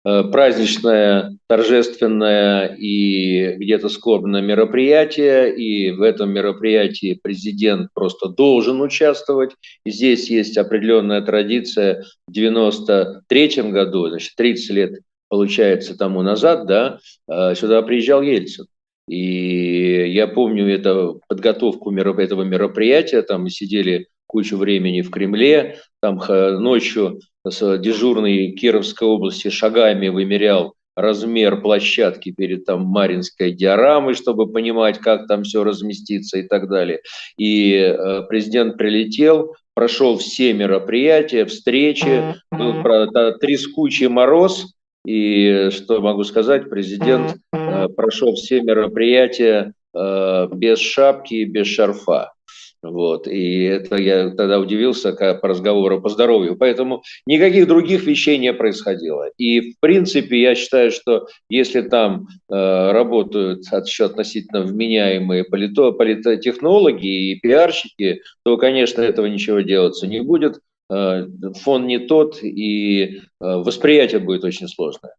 праздничное, торжественное и где-то скорбное мероприятие, и в этом мероприятии президент просто должен участвовать. И здесь есть определенная традиция. В девяносто третьем году, значит, тридцать лет, получается, тому назад, да, сюда приезжал Ельцин. И я помню это, подготовку этого мероприятия, там мы сидели кучу времени в Кремле, там ночью дежурный Кировской области шагами вымерял размер площадки перед там Марьинской диорамой, чтобы понимать, как там все разместится и так далее. И э, президент прилетел, прошел все мероприятия, встречи, был, правда, трескучий мороз. И что могу сказать, президент э, прошел все мероприятия э, без шапки и без шарфа. Вот. И это я тогда удивился как по разговору по здоровью. Поэтому никаких других вещей не происходило. И в принципе я считаю, что если там э, работают относительно вменяемые полито, политтехнологи и пиарщики, то, конечно, этого ничего делаться не будет. Э, фон не тот, и э, восприятие будет очень сложное.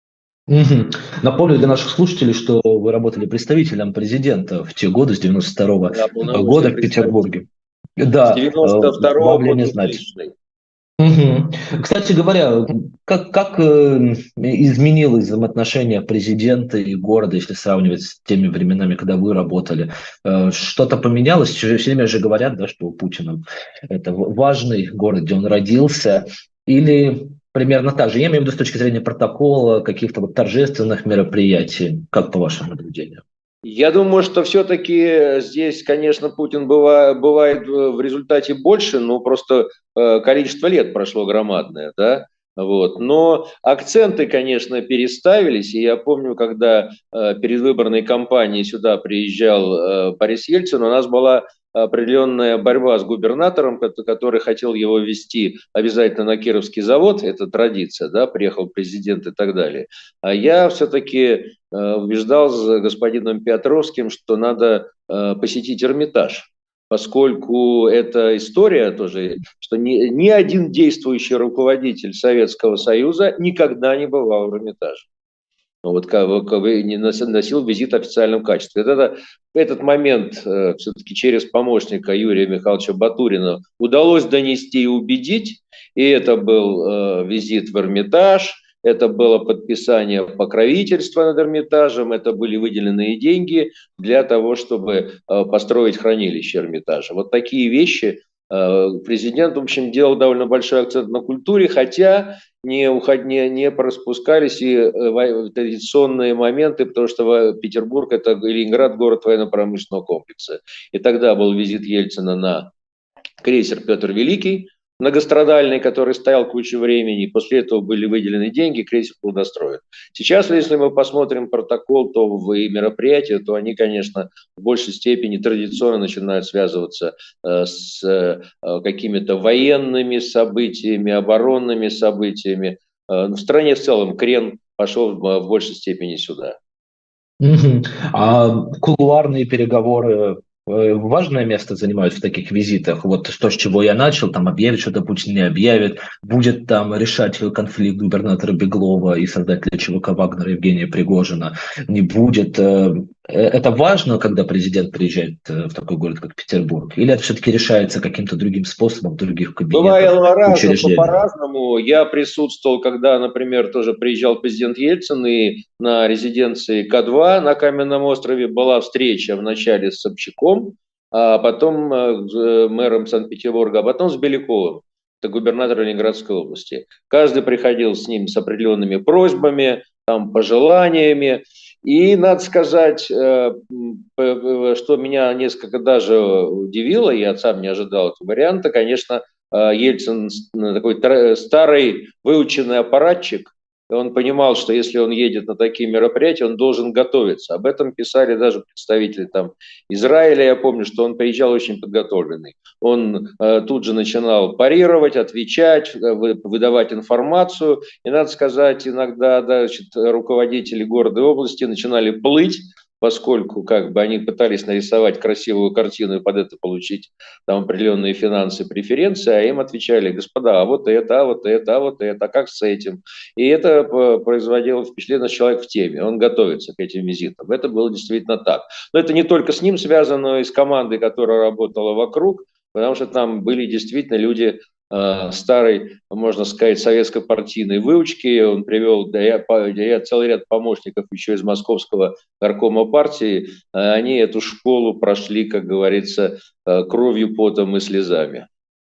Угу. Напомню для наших слушателей, что вы работали представителем президента в те годы, с девяносто второго года в Петербурге. Да, с девяносто второго вам ли не знать. Угу. Кстати говоря, как, как э, изменилось взаимоотношение президента и города, если сравнивать с теми временами, когда вы работали? Э, что-то поменялось? Все время же говорят, да, что Путин это важный город, где он родился, или примерно так же? Я имею в виду с точки зрения протокола, каких-то вот торжественных мероприятий, как по вашим наблюдениям? Я думаю, что все-таки здесь, конечно, Путин бывает, бывает в результате больше, но просто э, количество лет прошло громадное, да, вот. Но акценты, конечно, переставились, и я помню, когда э, перед выборной кампанией сюда приезжал э, Борис Ельцин, у нас была определенная борьба с губернатором, который хотел его ввести обязательно на Кировский завод, это традиция, да, приехал президент и так далее. А я все-таки убеждал с господином Петровским, что надо посетить Эрмитаж, поскольку эта история тоже, что ни, ни один действующий руководитель Советского Союза никогда не бывал в Эрмитаже. Вот как, как бы не носил визит в официальном качестве. Это, этот момент э, все-таки через помощника Юрия Михайловича Батурина удалось донести и убедить. И это был э, визит в Эрмитаж, это было подписание покровительства над Эрмитажем, это были выделенные деньги для того, чтобы э, построить хранилище Эрмитажа. Вот такие вещи. Президент, в общем, делал довольно большой акцент на культуре, хотя не, уход... не, не пораспускались и традиционные моменты, потому что Петербург – это Ленинград, город военно-промышленного комплекса. И тогда был визит Ельцина на крейсер «Петр Великий», многострадальный, который стоял кучу времени, после этого были выделены деньги, крейсер был достроен. Сейчас, если мы посмотрим протокол, то и мероприятия, то они, конечно, в большей степени традиционно начинают связываться э, с э, какими-то военными событиями, оборонными событиями. Э, в стране в целом крен пошел в, в большей степени сюда. Угу. А кулуарные переговоры важное место занимают в таких визитах. Вот то, с чего я начал, там объявит что-то Путин, не объявит, будет там решать конфликт губернатора Беглова и создателя ЧВК Вагнера Евгения Пригожина, не будет. Это важно, когда президент приезжает в такой город, как Петербург? Или это все-таки решается каким-то другим способом, в других кабинетах, Бывало учреждениях? по-разному. Я присутствовал, когда, например, тоже приезжал президент Ельцин, и на резиденции К два на Каменном острове была встреча вначале с Собчаком, а потом с мэром Санкт-Петербурга, а потом с Беляковым, это губернатор Ленинградской области. Каждый приходил с ним с определенными просьбами, там, пожеланиями. И надо сказать, что меня несколько даже удивило, я сам не ожидал этого варианта, конечно, Ельцин такой старый выученный аппаратчик, он понимал, что если он едет на такие мероприятия, он должен готовиться. Об этом писали даже представители там Израиля. Я помню, что он приезжал очень подготовленный. Он э, тут же начинал парировать, отвечать, выдавать информацию. И, надо сказать, иногда да, значит, руководители города и области начинали плыть поскольку как бы они пытались нарисовать красивую картину и под это получить там определенные финансы, преференции, а им отвечали: господа, а вот это, а вот это, а вот это, а как с этим? И это производило впечатление, что человек в теме, он готовится к этим визитам. Это было действительно так. Но это не только с ним связано, но и с командой, которая работала вокруг, потому что там были действительно люди старой, можно сказать, советско-партийной выучки. Он привел да, я, я, целый ряд помощников еще из московского горкома партии. Они эту школу прошли, как говорится, кровью, потом и слезами.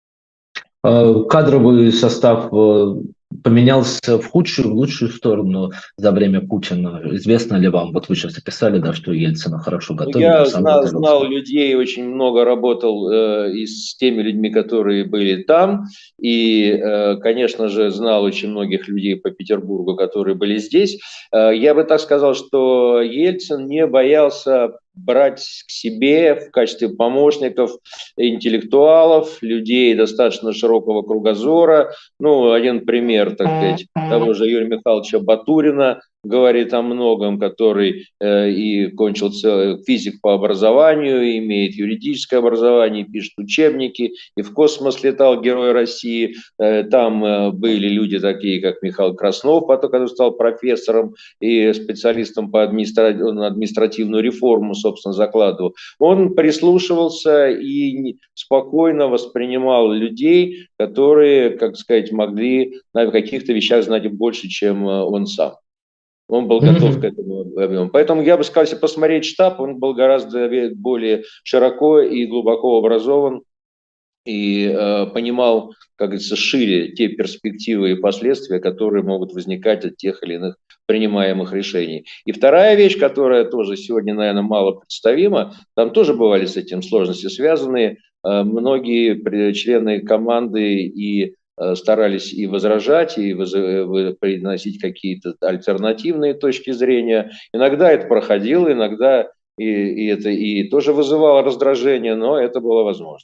Кадровый состав поменялся в худшую, в лучшую сторону за время Путина. Известно ли вам, вот вы сейчас описали, да, что Ельцина хорошо готовили. Я знал, знал людей, очень много работал э, и с теми людьми, которые были там, и, э, конечно же, знал очень многих людей по Петербургу, которые были здесь. Э, я бы так сказал, что Ельцин не боялся брать к себе в качестве помощников интеллектуалов, людей достаточно широкого кругозора. Ну, один пример, так сказать, того же Юрия Михайловича Батурина говорит о многом, который э, и кончил целый, физик по образованию, имеет юридическое образование, пишет учебники, и в космос летал, Герой России. Э, там э, были люди такие, как Михаил Краснов, потом, который стал профессором и специалистом по администра... административную реформу, собственно, закладывал. Он прислушивался и спокойно воспринимал людей, которые, как сказать, могли на каких-то вещах знать больше, чем он сам. Он был готов mm-hmm. к этому объему. Поэтому я бы сказал, если посмотреть штаб, он был гораздо более широко и глубоко образован и э, понимал, как говорится, шире те перспективы и последствия, которые могут возникать от тех или иных принимаемых решений. И вторая вещь, которая тоже сегодня, наверное, мало представима, там тоже бывали с этим сложности связанные. Э, многие члены команды и старались и возражать, и приносить какие-то альтернативные точки зрения. Иногда это проходило, иногда и, и это и тоже вызывало раздражение, но это было возможно.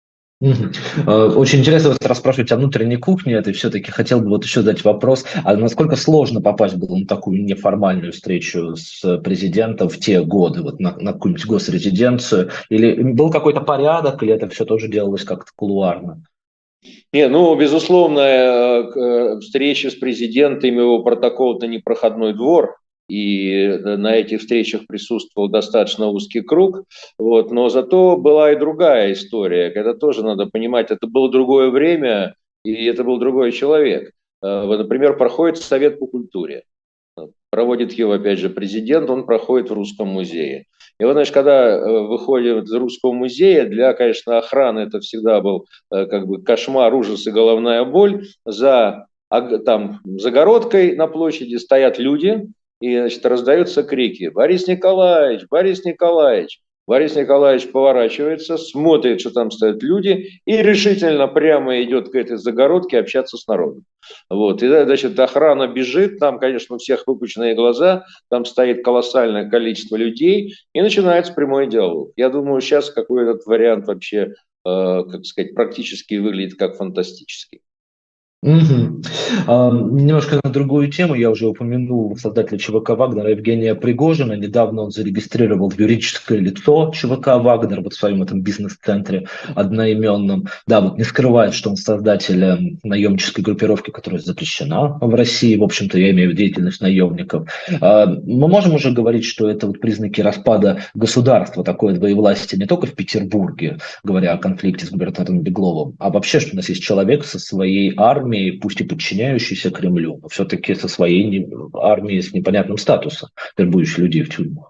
Очень интересно вас расспрашивать о внутренней кухне. Это все-таки хотел бы вот еще задать вопрос, а насколько сложно попасть было на такую неформальную встречу с президентом в те годы, вот на, на какую-нибудь госрезиденцию? Или был какой-то порядок, или это все тоже делалось как-то кулуарно? Не, ну, безусловно, встречи с президентом, его протокол – это не проходной двор, и на этих встречах присутствовал достаточно узкий круг, вот, но зато была и другая история, когда тоже надо понимать, это было другое время, и это был другой человек. Вот, например, проходит Совет по культуре, проводит его, опять же, президент, он проходит в Русском музее. И вот, значит, когда выходим из Русского музея, для, конечно, охраны это всегда был как бы кошмар, ужас и головная боль. За там, загородкой на площади стоят люди, и, значит, раздаются крики: «Борис Николаевич! Борис Николаевич!» Борис Николаевич поворачивается, смотрит, что там стоят люди, и решительно прямо идет к этой загородке общаться с народом. Вот. И, значит, охрана бежит, там, конечно, у всех выпученные глаза, там стоит колоссальное количество людей, и начинается прямой диалог. Я думаю, сейчас какой этот вариант вообще, э, как сказать, практически выглядит как фантастический. Угу. А, немножко на другую тему. Я уже упомянул создателя ЧВК «Вагнера» Евгения Пригожина. Недавно он зарегистрировал юридическое лицо ЧВК «Вагнер» вот в своем этом бизнес-центре одноименном. Да, вот не скрывает, что он создатель наемнической группировки, которая запрещена в России. В общем-то, я имею в виду деятельность наемников. А, мы можем уже говорить, что это вот признаки распада государства, такое двоевластие не только в Петербурге, говоря о конфликте с губернатором Бегловым, а вообще, что у нас есть человек со своей армией, пусть и подчиняющийся Кремлю, но все-таки со своей армией с непонятным статусом, вербующий людей в тюрьмах.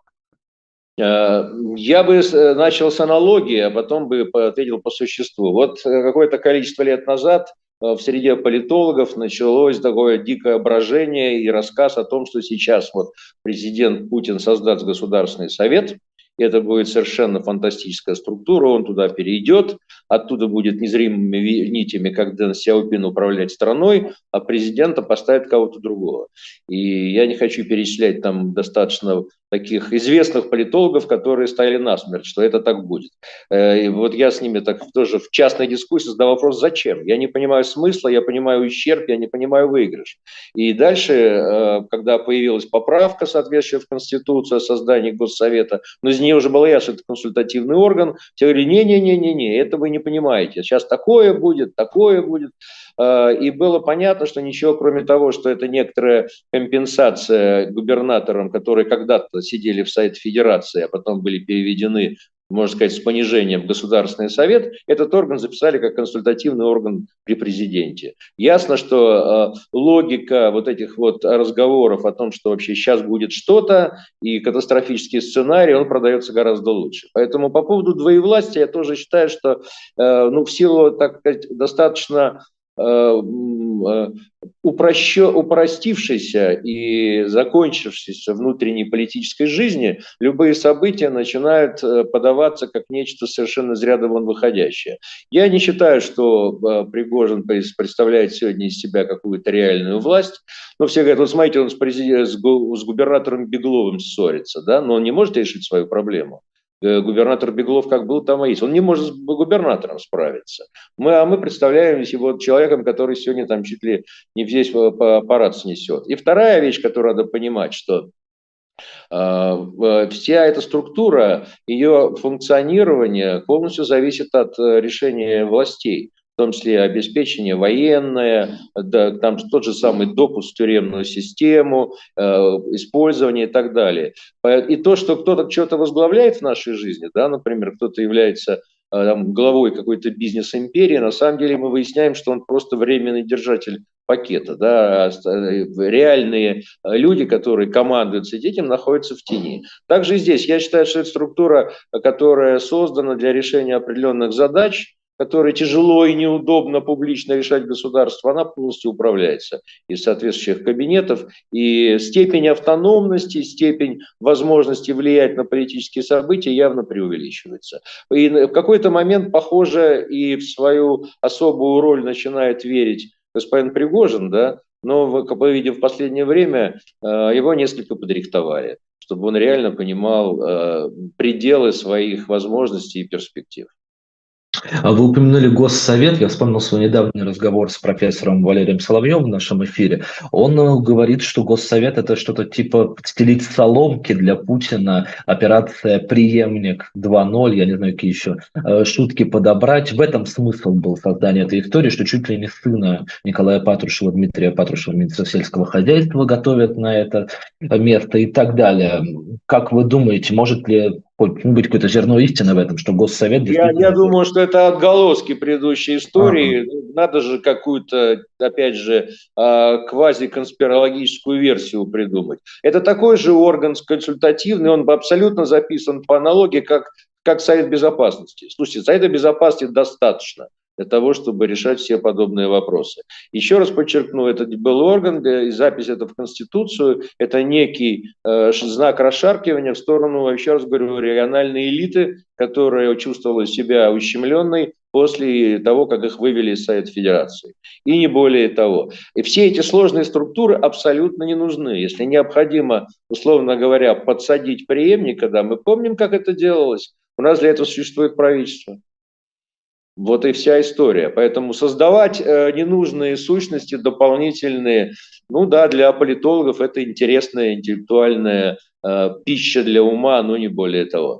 Я бы начал с аналогии, а потом бы ответил по существу. Вот какое-то количество лет назад в среде политологов началось такое дикое брожение и рассказ о том, что сейчас вот президент Путин создаст Государственный совет. Это будет совершенно фантастическая структура, он туда перейдет, оттуда будет незримыми нитями, как Дэн Сяопин, управлять страной, а президента поставит кого-то другого. И я не хочу перечислять там достаточно таких известных политологов, которые стояли насмерть, что это так будет. И вот я с ними так тоже в частной дискуссии задал вопрос, зачем? Я не понимаю смысла, я понимаю ущерб, я не понимаю выигрыш. И дальше, когда появилась поправка, соответствующая в Конституцию о создании Госсовета, но из нее уже было ясно, что это консультативный орган, все говорили, не-не-не-не, это вы не понимаете, сейчас такое будет, такое будет. И было понятно, что ничего, кроме того, что это некоторая компенсация губернаторам, которые когда-то сидели в Совете Федерации, а потом были переведены, можно сказать, с понижением в Государственный Совет, этот орган записали как консультативный орган при президенте. Ясно, что э, логика вот этих вот разговоров о том, что вообще сейчас будет что-то, и катастрофический сценарий, он продается гораздо лучше. Поэтому по поводу двоевластия я тоже считаю, что э, ну, в силу, так сказать, достаточно упрощё, упростившейся и закончившейся внутренней политической жизни, любые события начинают подаваться как нечто совершенно из ряда вон выходящее. Я не считаю, что Пригожин представляет сегодня из себя какую-то реальную власть, но все говорят, вот смотрите, он с, президент, с губернатором Бегловым ссорится, да? Но он не может решить свою проблему. Губернатор Беглов как был, там и есть. Он не может с губернатором справиться. Мы, а мы представляем его человеком, который сегодня там чуть ли не весь аппарат снесет. И вторая вещь, которую надо понимать, что э, вся эта структура, ее функционирование полностью зависит от решения властей. В том числе обеспечение военное, да, там тот же самый допуск в тюремную систему, э, использование и так далее. И то, что кто-то что-то возглавляет в нашей жизни, да, например, кто-то является э, там, главой какой-то бизнес-империи, на самом деле мы выясняем, что он просто временный держатель пакета. Да, реальные люди, которые командуют этим, находятся в тени. Также и здесь. Я считаю, что это структура, которая создана для решения определенных задач, которые тяжело и неудобно публично решать государство, она полностью управляется из соответствующих кабинетов. И степень автономности, степень возможности влиять на политические события явно преувеличивается. И в какой-то момент, похоже, и в свою особую роль начинает верить господин Пригожин, да, но, мы видим, в последнее время его несколько подрихтовали, чтобы он реально понимал пределы своих возможностей и перспектив. Вы упомянули Госсовет. Я вспомнил свой недавний разговор с профессором Валерием Соловьевым в нашем эфире. Он говорит, что Госсовет – это что-то типа стелить соломки для Путина, операция «Преемник два ноль», я не знаю, какие еще шутки подобрать. В этом смысл был создания этой истории, что чуть ли не сына Николая Патрушева, Дмитрия Патрушева, министра сельского хозяйства, готовят на это место и так далее. Как вы думаете, может ли быть какое-то зерно истины в этом, что Госсовет... Я, я думаю, что это отголоски предыдущей истории. Ага. Надо же какую-то, опять же, квазиконспирологическую версию придумать. Это такой же орган консультативный, он абсолютно записан по аналогии, как, как Совет Безопасности. Слушайте, Совета Безопасности достаточно для того, чтобы решать все подобные вопросы. Еще раз подчеркну, это был орган, и запись это в Конституцию, это некий э, знак расшаркивания в сторону, еще раз говорю, региональной элиты, которая чувствовала себя ущемленной после того, как их вывели из Совета Федерации. И не более того. И все эти сложные структуры абсолютно не нужны. Если необходимо, условно говоря, подсадить преемника, да, мы помним, как это делалось, у нас для этого существует правительство. Вот и вся история. Поэтому создавать э, ненужные сущности дополнительные, ну да, для политологов это интересная интеллектуальная э, пища для ума, но не более того.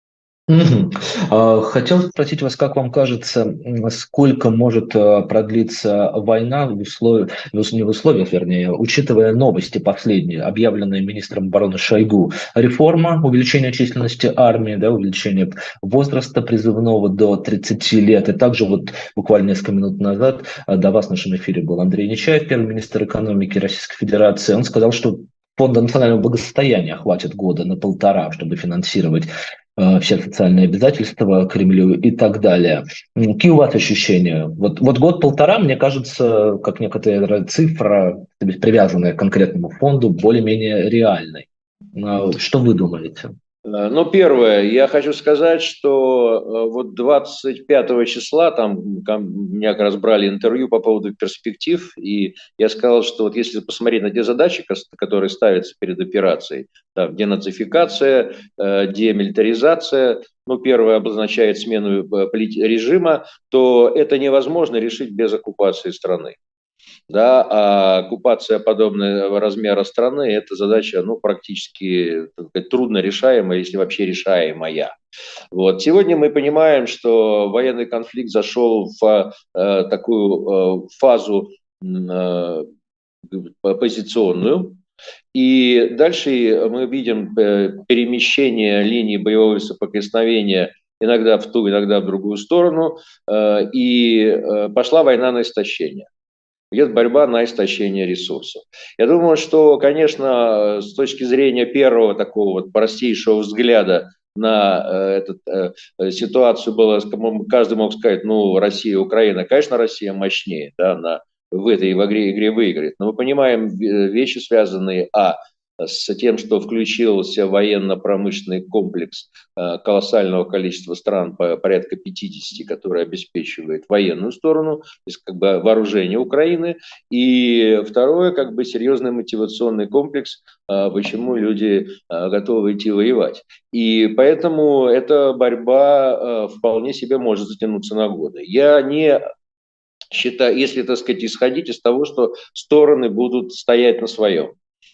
Угу. Хотел спросить вас, как вам кажется, сколько может продлиться война в условиях, не в условиях, вернее, учитывая новости последние, объявленные министром обороны Шойгу. Реформа, увеличение численности армии, да, увеличение возраста призывного до тридцати лет. И также вот буквально несколько минут назад до вас в нашем эфире был Андрей Нечаев, первый министр экономики Российской Федерации. Он сказал, что фонда национального благосостояния хватит года на полтора, чтобы финансировать все социальные обязательства Кремлю и так далее. Какие у вас ощущения? Вот, вот год-полтора, мне кажется, как некоторая цифра, привязанная к конкретному фонду, более-менее реальной. Что вы думаете? Ну, первое, я хочу сказать, что вот двадцать пятого числа, там, там меня как раз брали интервью по поводу перспектив, и я сказал, что вот если посмотреть на те задачи, которые ставятся перед операцией, там, денацификация, демилитаризация, ну, первое обозначает смену режима, то это невозможно решить без оккупации страны. Да, а оккупация подобного размера страны – это задача, ну, практически, так сказать, трудно решаемая, если вообще решаемая. Вот. Сегодня мы понимаем, что военный конфликт зашел в э, такую э, фазу э, позиционную, и дальше мы видим перемещение линии боевого соприкосновения иногда в ту, иногда в другую сторону, э, и э, пошла война на истощение. Идет борьба на истощение ресурсов. Я думаю, что, конечно, с точки зрения первого такого вот простейшего взгляда на э, эту э, ситуацию было, каждый мог сказать, ну, Россия, Украина, конечно, Россия мощнее, да, она в этой игре, игре выиграет. Но мы понимаем вещи, связанные, а, с тем, что включился военно-промышленный комплекс колоссального количества стран, порядка пятидесяти, который обеспечивает военную сторону, то есть как бы вооружение Украины. И второе, как бы серьезный мотивационный комплекс, почему люди готовы идти воевать. И поэтому эта борьба вполне себе может затянуться на годы. Я не считаю, если, так сказать, исходить из того, что стороны будут стоять на своем,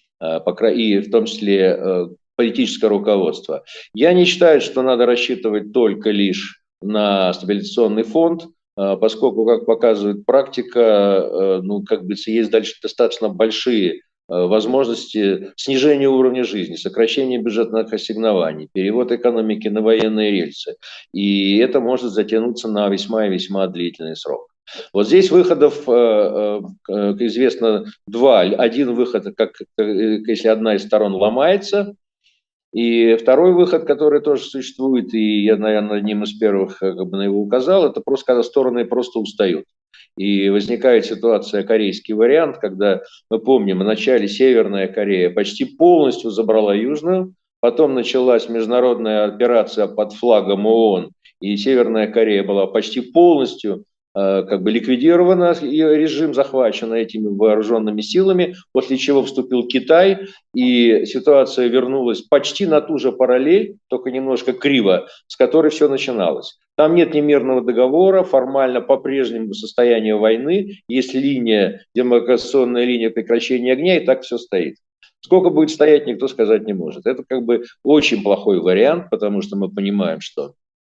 и в том числе политическое руководство. Я не считаю, что надо рассчитывать только лишь на стабилизационный фонд, поскольку, как показывает практика, ну, как бы есть дальше достаточно большие возможности снижения уровня жизни, сокращения бюджетных ассигнований, перевод экономики на военные рельсы. И это может затянуться на весьма и весьма длительный срок. Вот здесь выходов, как известно, два. Один выход, как, если одна из сторон ломается, и второй выход, который тоже существует, и я, наверное, одним из первых как бы, на его указал, это просто когда стороны просто устают. И возникает ситуация, корейский вариант, когда, мы помним, в начале Северная Корея почти полностью забрала Южную, потом началась международная операция под флагом ООН, и Северная Корея была почти полностью как бы ликвидирована, ее режим захвачен этими вооруженными силами, после чего вступил Китай, и ситуация вернулась почти на ту же параллель, только немножко криво, с которой все начиналось. Там нет ни мирного договора, формально по-прежнему состояние войны, есть линия, демаркационная линия прекращения огня, и так все стоит. Сколько будет стоять, никто сказать не может. Это как бы очень плохой вариант, потому что мы понимаем, что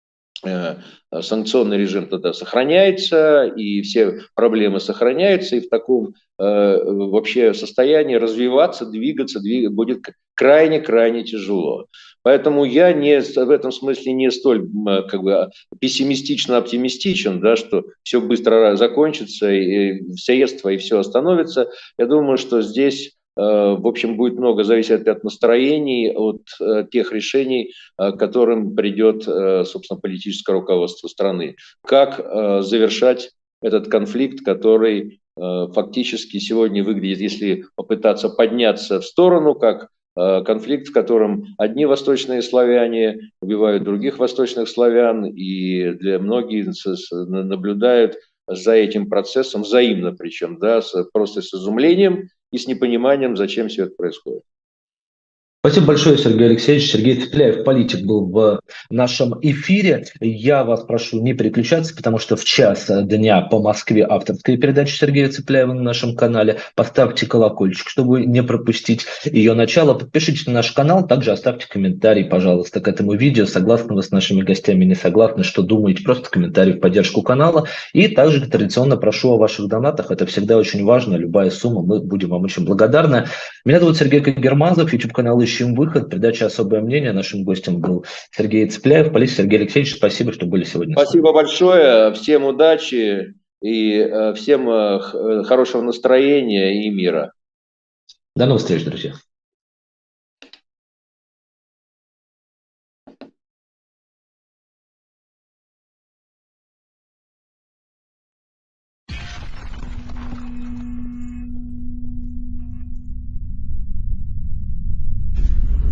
санкционный режим тогда сохраняется, и все проблемы сохраняются, и в таком э, вообще состоянии развиваться, двигаться двиг... будет крайне-крайне тяжело. Поэтому я не, в этом смысле не столь как бы, пессимистично-оптимистичен, да, что все быстро закончится, и средства, и все остановится. Я думаю, что здесь в общем, будет много зависеть от настроений, от тех решений, к которым придет, собственно, политическое руководство страны. Как завершать этот конфликт, который фактически сегодня выглядит, если попытаться подняться в сторону, как конфликт, в котором одни восточные славяне убивают других восточных славян, и для многих наблюдают за этим процессом взаимно, причем, да, с, просто с изумлением и с непониманием, зачем все это происходит. Спасибо большое, Сергей Алексеевич. Сергей Цепляев, политик, был в нашем эфире. Я вас прошу не переключаться, потому что в час дня по Москве авторская передача Сергея Цепляева на нашем канале. Поставьте колокольчик, чтобы не пропустить ее начало. Подпишитесь на наш канал, также оставьте комментарий, пожалуйста, к этому видео. Согласны вы с нашими гостями, не согласны, что думаете, просто комментарий в поддержку канала. И также традиционно прошу о ваших донатах. Это всегда очень важно. Любая сумма, мы будем вам очень благодарны. Меня зовут Сергей Кагермазов, YouTube-канал «Ищем выход», передача «Особое мнение». Нашим гостем был Сергей Цепляев. Полиция, Сергей Алексеевич, спасибо, что были сегодня. Спасибо большое, всем удачи и всем хорошего настроения и мира. До новых встреч, друзья.